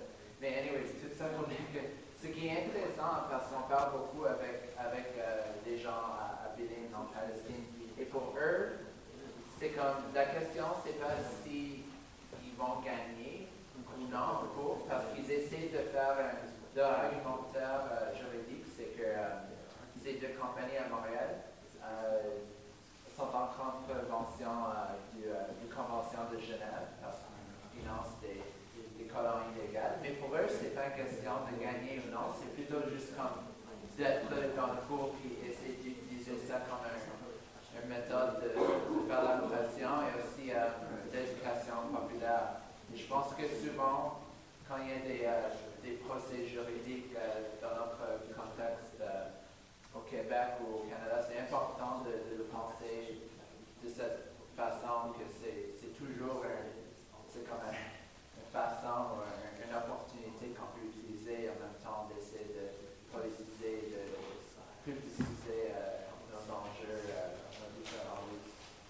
ça pour dire que ce qui est intéressant, parce qu'on parle beaucoup avec des gens à Bélin, en Palestine, et pour eux, c'est comme, la question, c'est pas si ils vont gagner ou non, parce qu'ils essaient de faire leur argumentaire juridique, c'est que ces deux compagnies à Montréal sont en contrevention du Convention de Genève, parce qu'ils financent des colonies illégales. Mais pour eux, c'est pas une question de gagner ou non, c'est plutôt juste comme d'être dans le cours et essayer d'utiliser ça comme une méthode de faire la pression et aussi d'éducation populaire. Et je pense que souvent, quand il y a des procès juridiques dans notre contexte au Québec ou au Canada, c'est important de le penser de cette façon, que c'est toujours c'est comme une façon ou une opportunité qu'on peut utiliser en même temps d'essayer de politiser, de publiciser nos enjeux dans différents lieux.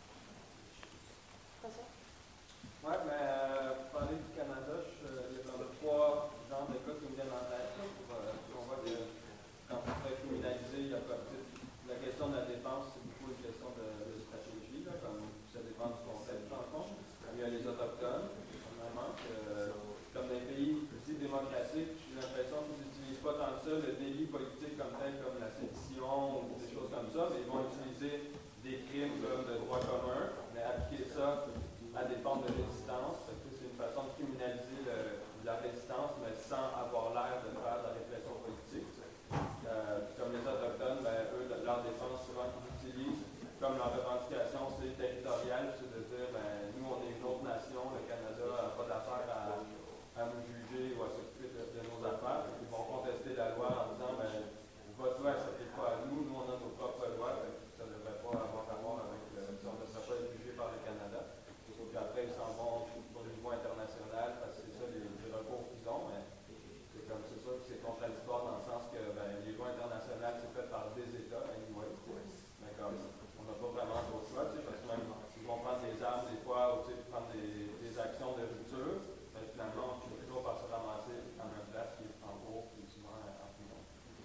Oui, mais pour parler du Canada, il y a dans 3 genres de cas qui me viennent en tête. On voit que quand on fait criminaliser, il y a la question de la défense, c'est beaucoup une question de stratégie, là, comme ça dépend du contexte, en fond. Il y a les Autochtones, vraiment, comme dans les pays dits démocratiques, j'ai l'impression qu'ils n'utilisent pas tant que ça le délit politique comme tel, comme la sédition ou des choses comme ça, mais ils vont utiliser des crimes comme de droit commun, mais appliquer ça à des formes de résistance. C'est une façon de criminaliser la résistance, mais sans avoir l'air de faire de la répression politique. Comme les Autochtones, eux, leur défense, souvent qu'ils utilisent, comme leur revendication, c'est territorial, c'est de dire, nous, on est une autre nation, le Canada n'a pas d'affaire à nous juger ou à s'occuper de nos affaires. Ils vont contester la loi en disant, votre loi, ça ne s'applique pas à nous, nous, on a nos propres lois, ça ne devrait pas avoir à voir avec si on ne devrait pas être jugé par le Canada. Puis après, ils s'en vont au niveau international, parce que c'est ça les recours qu'ils ont, mais c'est comme c'est sûr que c'est contradictoire dans le sens que les lois internationales, c'est fait par des États, anyway, mais comme on n'a pas vraiment d'autre choix, parce que même ils vont prendre des armes des fois, ou prendre des actions de rupture, mais finalement, on finit toujours par se ramasser à même place, qui est en gros, qui est souvent en prison.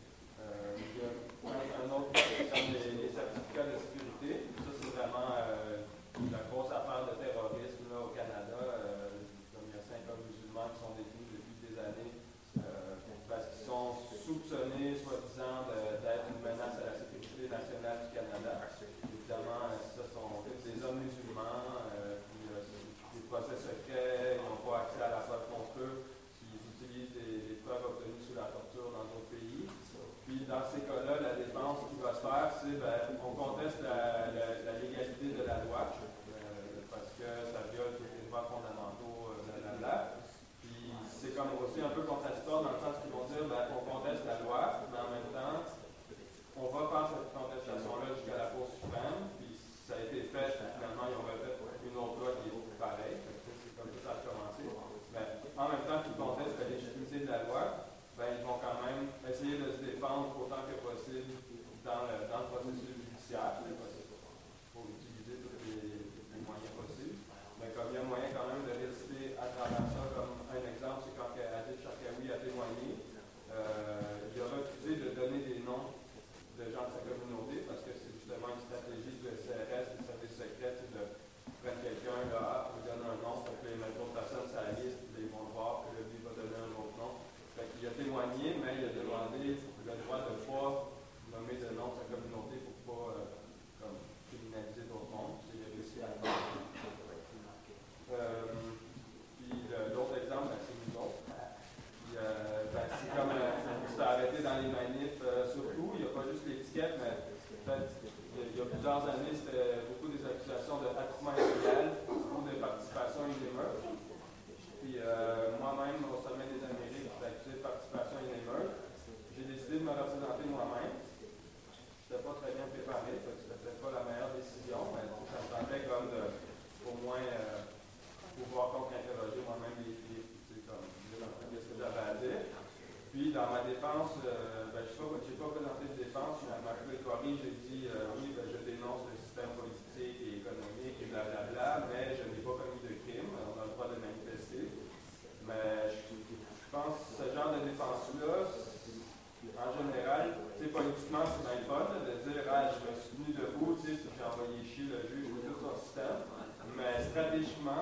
Il y a un autre, comme les certificats de sécurité, ça c'est vraiment la grosse affaire de terrorisme là, au Canada, comme il y a 5 hommes musulmans qui sont détenus depuis des années parce qu'ils sont soupçonnés, soi-disant, d'être une menace à la sécurité nationale du Canada. Évidemment, ça sont des hommes musulmans, puis des procès secrets, ils n'ont pas accès à la preuve contre eux, ils utilisent des preuves obtenues sous la torture dans d'autres pays. Puis dans ces cas-là, la défense qui va se faire, c'est on conteste la légalité de la loi, parce que ça viole tous les droits fondamentaux, blablabla. Puis c'est comme aussi un peu contradictoire dans le sens qu'ils vont dire, on conteste la loi, mais en même temps, on va faire cette contestation-là jusqu'à la Cour suprême, puis ça a été fait, finalement, ils ont refait une autre loi qui est pareille, c'est comme ça a commencé. Mais en même temps qu'ils contestent la légitimité de la loi, ils vont quand même essayer de se défendre autant que possible dans le processus judiciaire. Il faut utiliser tous les moyens possibles. Mais comme il y a moyen quand même de résister à travers ça, comme un exemple, c'est quand Adil Sharkawi a témoigné, il a refusé de donner des noms de gens de sa communauté parce que c'est justement une stratégie de CRS, du service secret, de prendre quelqu'un, là, lui donne un nom, pour que les autres personnes sur la liste, ils vont le voir, puis lui va donner un autre nom. Il a témoigné, mais il a demandé le droit de ne pas nommer de nom de sa communauté pour ne pas criminaliser d'autres mondes. Il a réussi à le faire. Puis l'autre exemple, c'est nous autres. C'est comme on s'est arrêté dans les manifs surtout. Il n'y a pas juste l'étiquette, mais il y a plusieurs années, c'était beaucoup des accusations d'attroupement illégal ou de participation à une émeute. Puis moi-même, au sommet des Amériques, j'étais accusé de participation à une émeute. J'ai décidé de me représenter moi-même. Je n'étais pas très bien préparé, donc c'était peut-être pas la meilleure décision, mais ça me tentait comme de, au moins, pouvoir contre-interroger moi-même les filles, qu'est-ce que j'avais à dire. Puis dans ma défense, je n'ai pas présenté de défense, je m'a corrigé, j'ai dit oui, je dénonce le système politique et économique et blablabla, mais je n'ai pas commis de crime, on a le droit de manifester. Mais je pense que ce genre de défense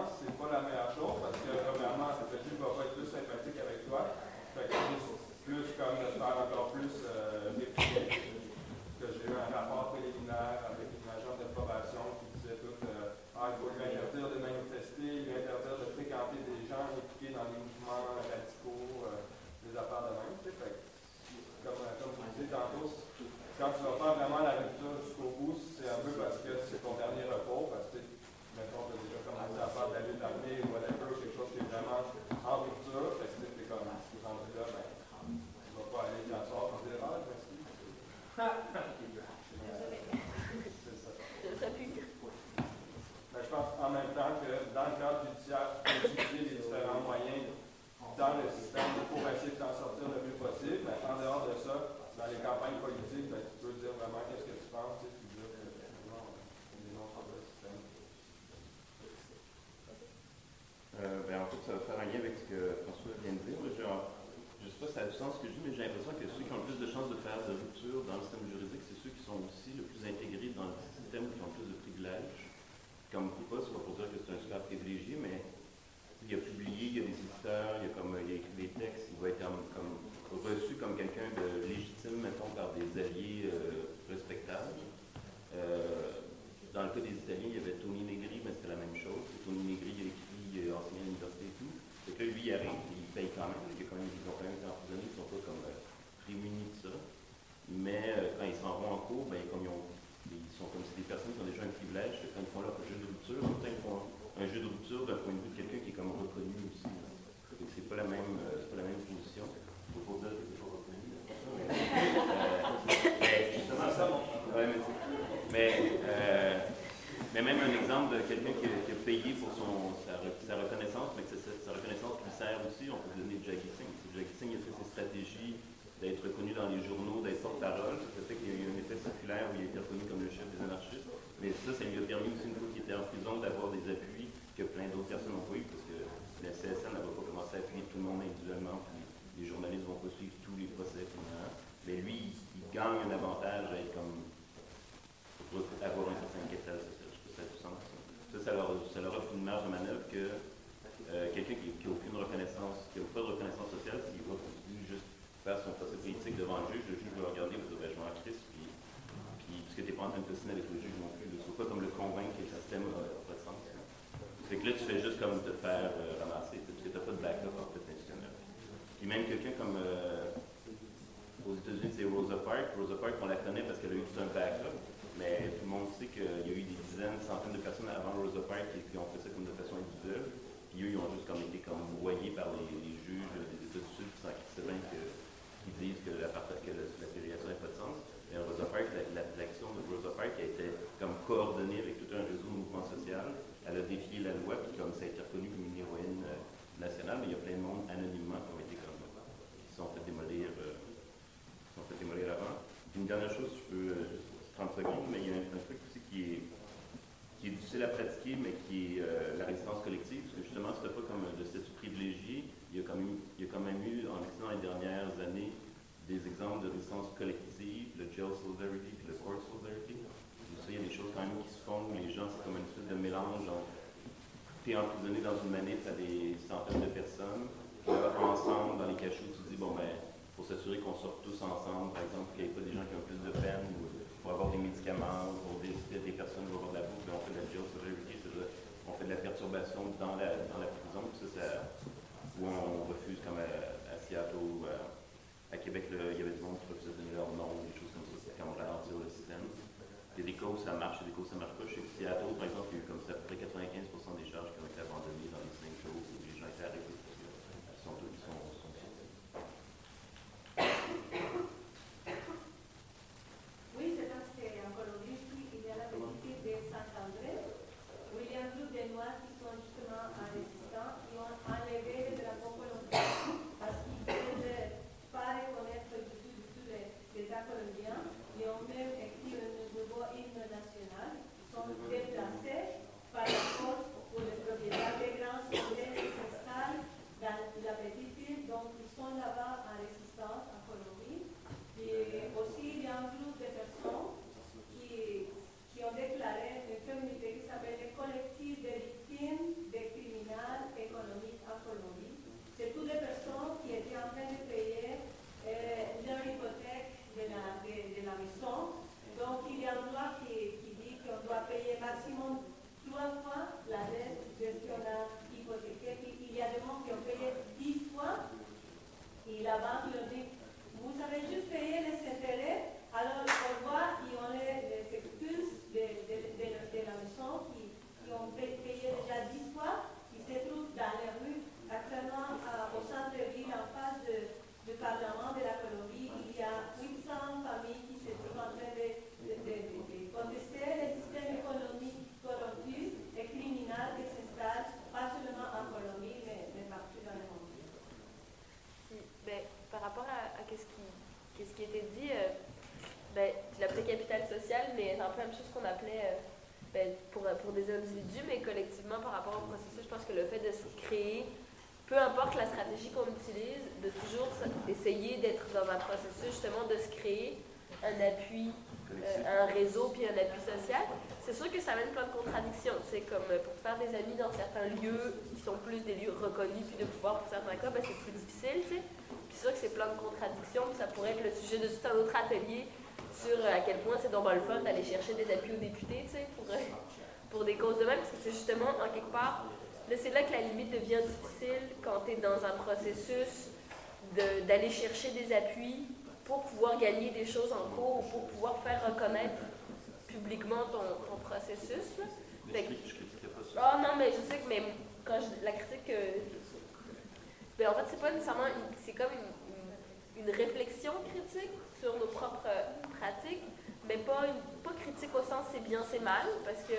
violence, c'est pas la meilleure chose parce que, premièrement, cette personne va pas être plus sympathique avec toi. Fait que plus comme de te faire encore plus réprimer. Que j'ai eu un rapport préliminaire avec une agente de probation qui disait tout il faut lui interdire de manifester, lui interdire de fréquenter des gens impliqués dans les mouvements radicaux, des affaires de même. Fait que, comme vous disiez tantôt, quand tu vas faire vraiment la rupture jusqu'au bout, c'est un peu parce que c'est ton dernier recours, parce que mettons, tu as déjà commencé à faire de la lutte armée ou whatever, quelque chose qui est vraiment en rupture, fait que tu es comme, si tu es rendu là, ben, tu vas pas aller hier soir pour dire, ah, je m'excuse. C'est ça. Ben, je pense en même temps que dans le cadre judiciaire, tu peux utiliser les différents moyens dans le système pour essayer de t'en sortir le mieux possible, mais en dehors de ça, dans les campagnes politiques, ben, tu peux dire vraiment qu'est-ce que tu penses, tu sais, puis dire que on dénonce le système. En fait, ça va faire un lien avec ce que François vient de dire. Je ne sais pas si ça a du sens ce que je dis, mais j'ai l'impression que ceux qui ont le plus de chances de faire de rupture dans le système juridique, c'est ceux qui sont aussi le plus intégrés dans le système, qui ont le plus de privilèges. Comme Poupa, c'est pas pour dire que c'est un super privilégié, mais il a publié, il y a des éditeurs, il a écrit des textes, il va être comme reçu comme quelqu'un de légitime, mettons, par des alliés respectables. Dans le cas des Italiens, il y avait Tony Negri, mais c'était la même chose. Tony Negri, il a écrit, il a enseigné à l'université et tout. Et que lui, il arrive, il paye quand même. Ils ont quand même été emprisonnés, ils ne sont pas comme prémunis de ça. Mais quand ils s'en vont en cours, ben, comme ils sont comme si des personnes qui ont déjà un privilège, quand ils font leur jeu de rupture, autant ils font un jeu de rupture d'un point de vue de quelqu'un qui est comme reconnu aussi. Donc c'est pas la même position. Il faut pas dire que c'est pas reconnu. Justement, ça, mais même un exemple de quelqu'un qui a payé pour sa reconnaissance, mais que sa reconnaissance lui sert aussi, on peut donner Jaggi Singh. Jaggi Singh a fait ses stratégies d'être reconnu dans les journaux, d'être porte-parole. Ça fait qu'il y a eu un effet circulaire où il a été reconnu comme le chef des anarchistes. Mais ça lui a permis aussi, une fois qu'il était en prison, d'avoir des appuis que plein d'autres personnes n'ont pas eu, parce que la CSN n'avait pas commencé à appuyer tout le monde individuellement, puis les journalistes vont pas suivre tous les procès. Mais lui, il gagne un avantage à être comme avoir un certain capital social. Je sais pas si ça a du sens. Ça leur offre une marge de manœuvre que quelqu'un qui n'a aucune reconnaissance, qui n'a pas de reconnaissance sociale, s'il va juste faire son procès politique devant le juge va regarder et va dire ben, je m'en crisse, puis puisque tu n'es pas en train de t'ostiner avec le juge non plus. Tu ne faut pas comme le convaincre que le système n'a pas de sens. Fait que là, tu fais juste comme te faire ramasser, parce que tu n'as pas de backup en fait institutionnel. Puis même quelqu'un comme aux États-Unis, c'est Rosa Parks. Rosa Parks, on la connaît parce qu'elle a eu tout un backup. Mais tout le monde sait qu'il y a eu des dizaines, centaines de personnes avant Rosa Parks qui ont fait ça comme de façon individuelle. Puis eux, ils ont juste comme été comme broyés par les juges des États du Sud qui disent que la ségrégation n'a pas de sens. Et Rosa Parks, l'action de Rosa Parks a été comme coordonnée avec tout un réseau de mouvements sociaux. Elle a défié la loi, puis comme ça a été reconnu comme une héroïne nationale, mais il y a plein de monde anonymement qui ont été comme qui se sont fait démolir avant. Une dernière chose, je peux 30 secondes, mais il y a un truc aussi qui est difficile à pratiquer, mais qui est la résistance collective, parce que justement, c'était pas comme le statut privilégié. Il y a quand même eu, en Occident, les dernières années, des exemples de résistance collective, le jail solidarity et le court solidarity. Donc ça, il y a des choses quand même qui se font, les gens, c'est comme une espèce de mélange. Tu es emprisonné dans une manif à des centaines de personnes, là, ensemble, dans les cachots, tu te dis, bon, ben, pour s'assurer qu'on sorte tous ensemble, par exemple, qu'il n'y ait pas des gens qui ont plus de peine, ou pour avoir des médicaments, pour des personnes qui vont avoir de la bouffe, on fait de la jail solidarity, c'est-à-dire on fait de la perturbation dans la prison, puis ça où on refuse, comme à Seattle ou à Québec, là, il y avait du monde qui refusait de donner leur nom, des choses comme ça, c'est comme ralentir le système. Il y a des cas où ça marche, il y a des cas où ça ne marche pas. Je sais que Seattle, par exemple, il y a eu comme ça à peu près 95% des charges qui ont été abandonnées dans les 5 jours où les gens étaient arrêtés. Ils sont sortis. Oui, c'est parce qu'en Colombie, il y a la politique de Saint-André, où il y a un groupe de Noirs qui sont justement résistants, qui ont enlevé le drapeau colombien parce qu'ils ne pouvaient pas reconnaître du tout l'État colombien. Ils ont même écrit un nouveau hymne national. Ils sont déplacés par la force pour les propriétaires. qu'est-ce qui était dit, tu l'appelais capital social, mais c'est un peu la même chose qu'on appelait pour des individus, mais collectivement par rapport au processus, je pense que le fait de se créer, peu importe la stratégie qu'on utilise, de toujours essayer d'être dans un processus justement de se créer un appui, un réseau puis un appui social. C'est sûr que ça amène plein de contradictions. C'est comme pour te faire des amis dans certains lieux qui sont plus des lieux reconnus puis de pouvoir pour certains cas, c'est plus difficile, tu sais. Puis c'est sûr que c'est plein de contradictions, puis ça pourrait être le sujet de tout un autre atelier sur à quel point c'est donc le fun d'aller chercher des appuis aux députés, tu sais, pour des causes de même, parce que c'est justement, en quelque part, là, c'est là que la limite devient difficile quand tu es dans un processus d'aller chercher des appuis pour pouvoir gagner des choses en cours ou pour pouvoir faire reconnaître publiquement ton processus. Je critiquais pas ça. Ah non, mais je sais que quand la critique... en fait, c'est pas nécessairement... C'est comme une réflexion critique sur nos propres pratiques, mais pas critique au sens c'est bien, c'est mal, parce que,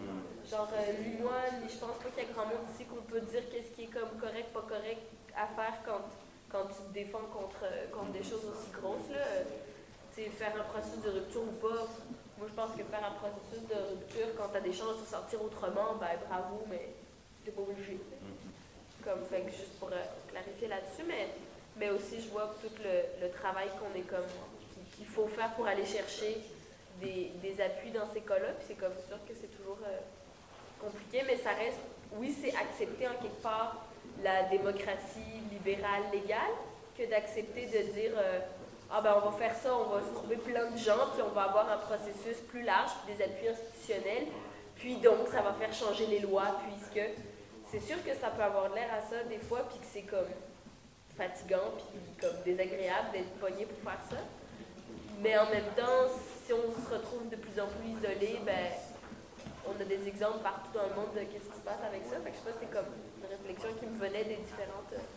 ni moi, ni je pense pas qu'il y a grand monde ici qu'on peut dire qu'est-ce qui est comme correct, pas correct à faire quand tu te défends contre des choses aussi grosses, là. Faire un processus de rupture ou pas, moi je pense que faire un processus de rupture quand tu as des chances de sortir autrement, bravo, mais t'es pas obligé. Comme, fait que juste pour clarifier là-dessus, mais aussi je vois tout le travail qu'il faut faire pour aller chercher des appuis dans ces cas-là, puis c'est comme sûr que c'est toujours compliqué, mais ça reste, oui, c'est accepter en quelque part la démocratie libérale légale que d'accepter de dire on va faire ça, on va se trouver plein de gens, puis on va avoir un processus plus large, puis des appuis institutionnels, puis donc ça va faire changer les lois, puisque c'est sûr que ça peut avoir l'air à ça des fois, puis que c'est comme fatigant, puis comme désagréable d'être pogné pour faire ça. Mais en même temps, si on se retrouve de plus en plus isolé, on a des exemples partout dans le monde de qu'est-ce qui se passe avec ça. Fait que je sais pas, c'était comme une réflexion qui me venait des différentes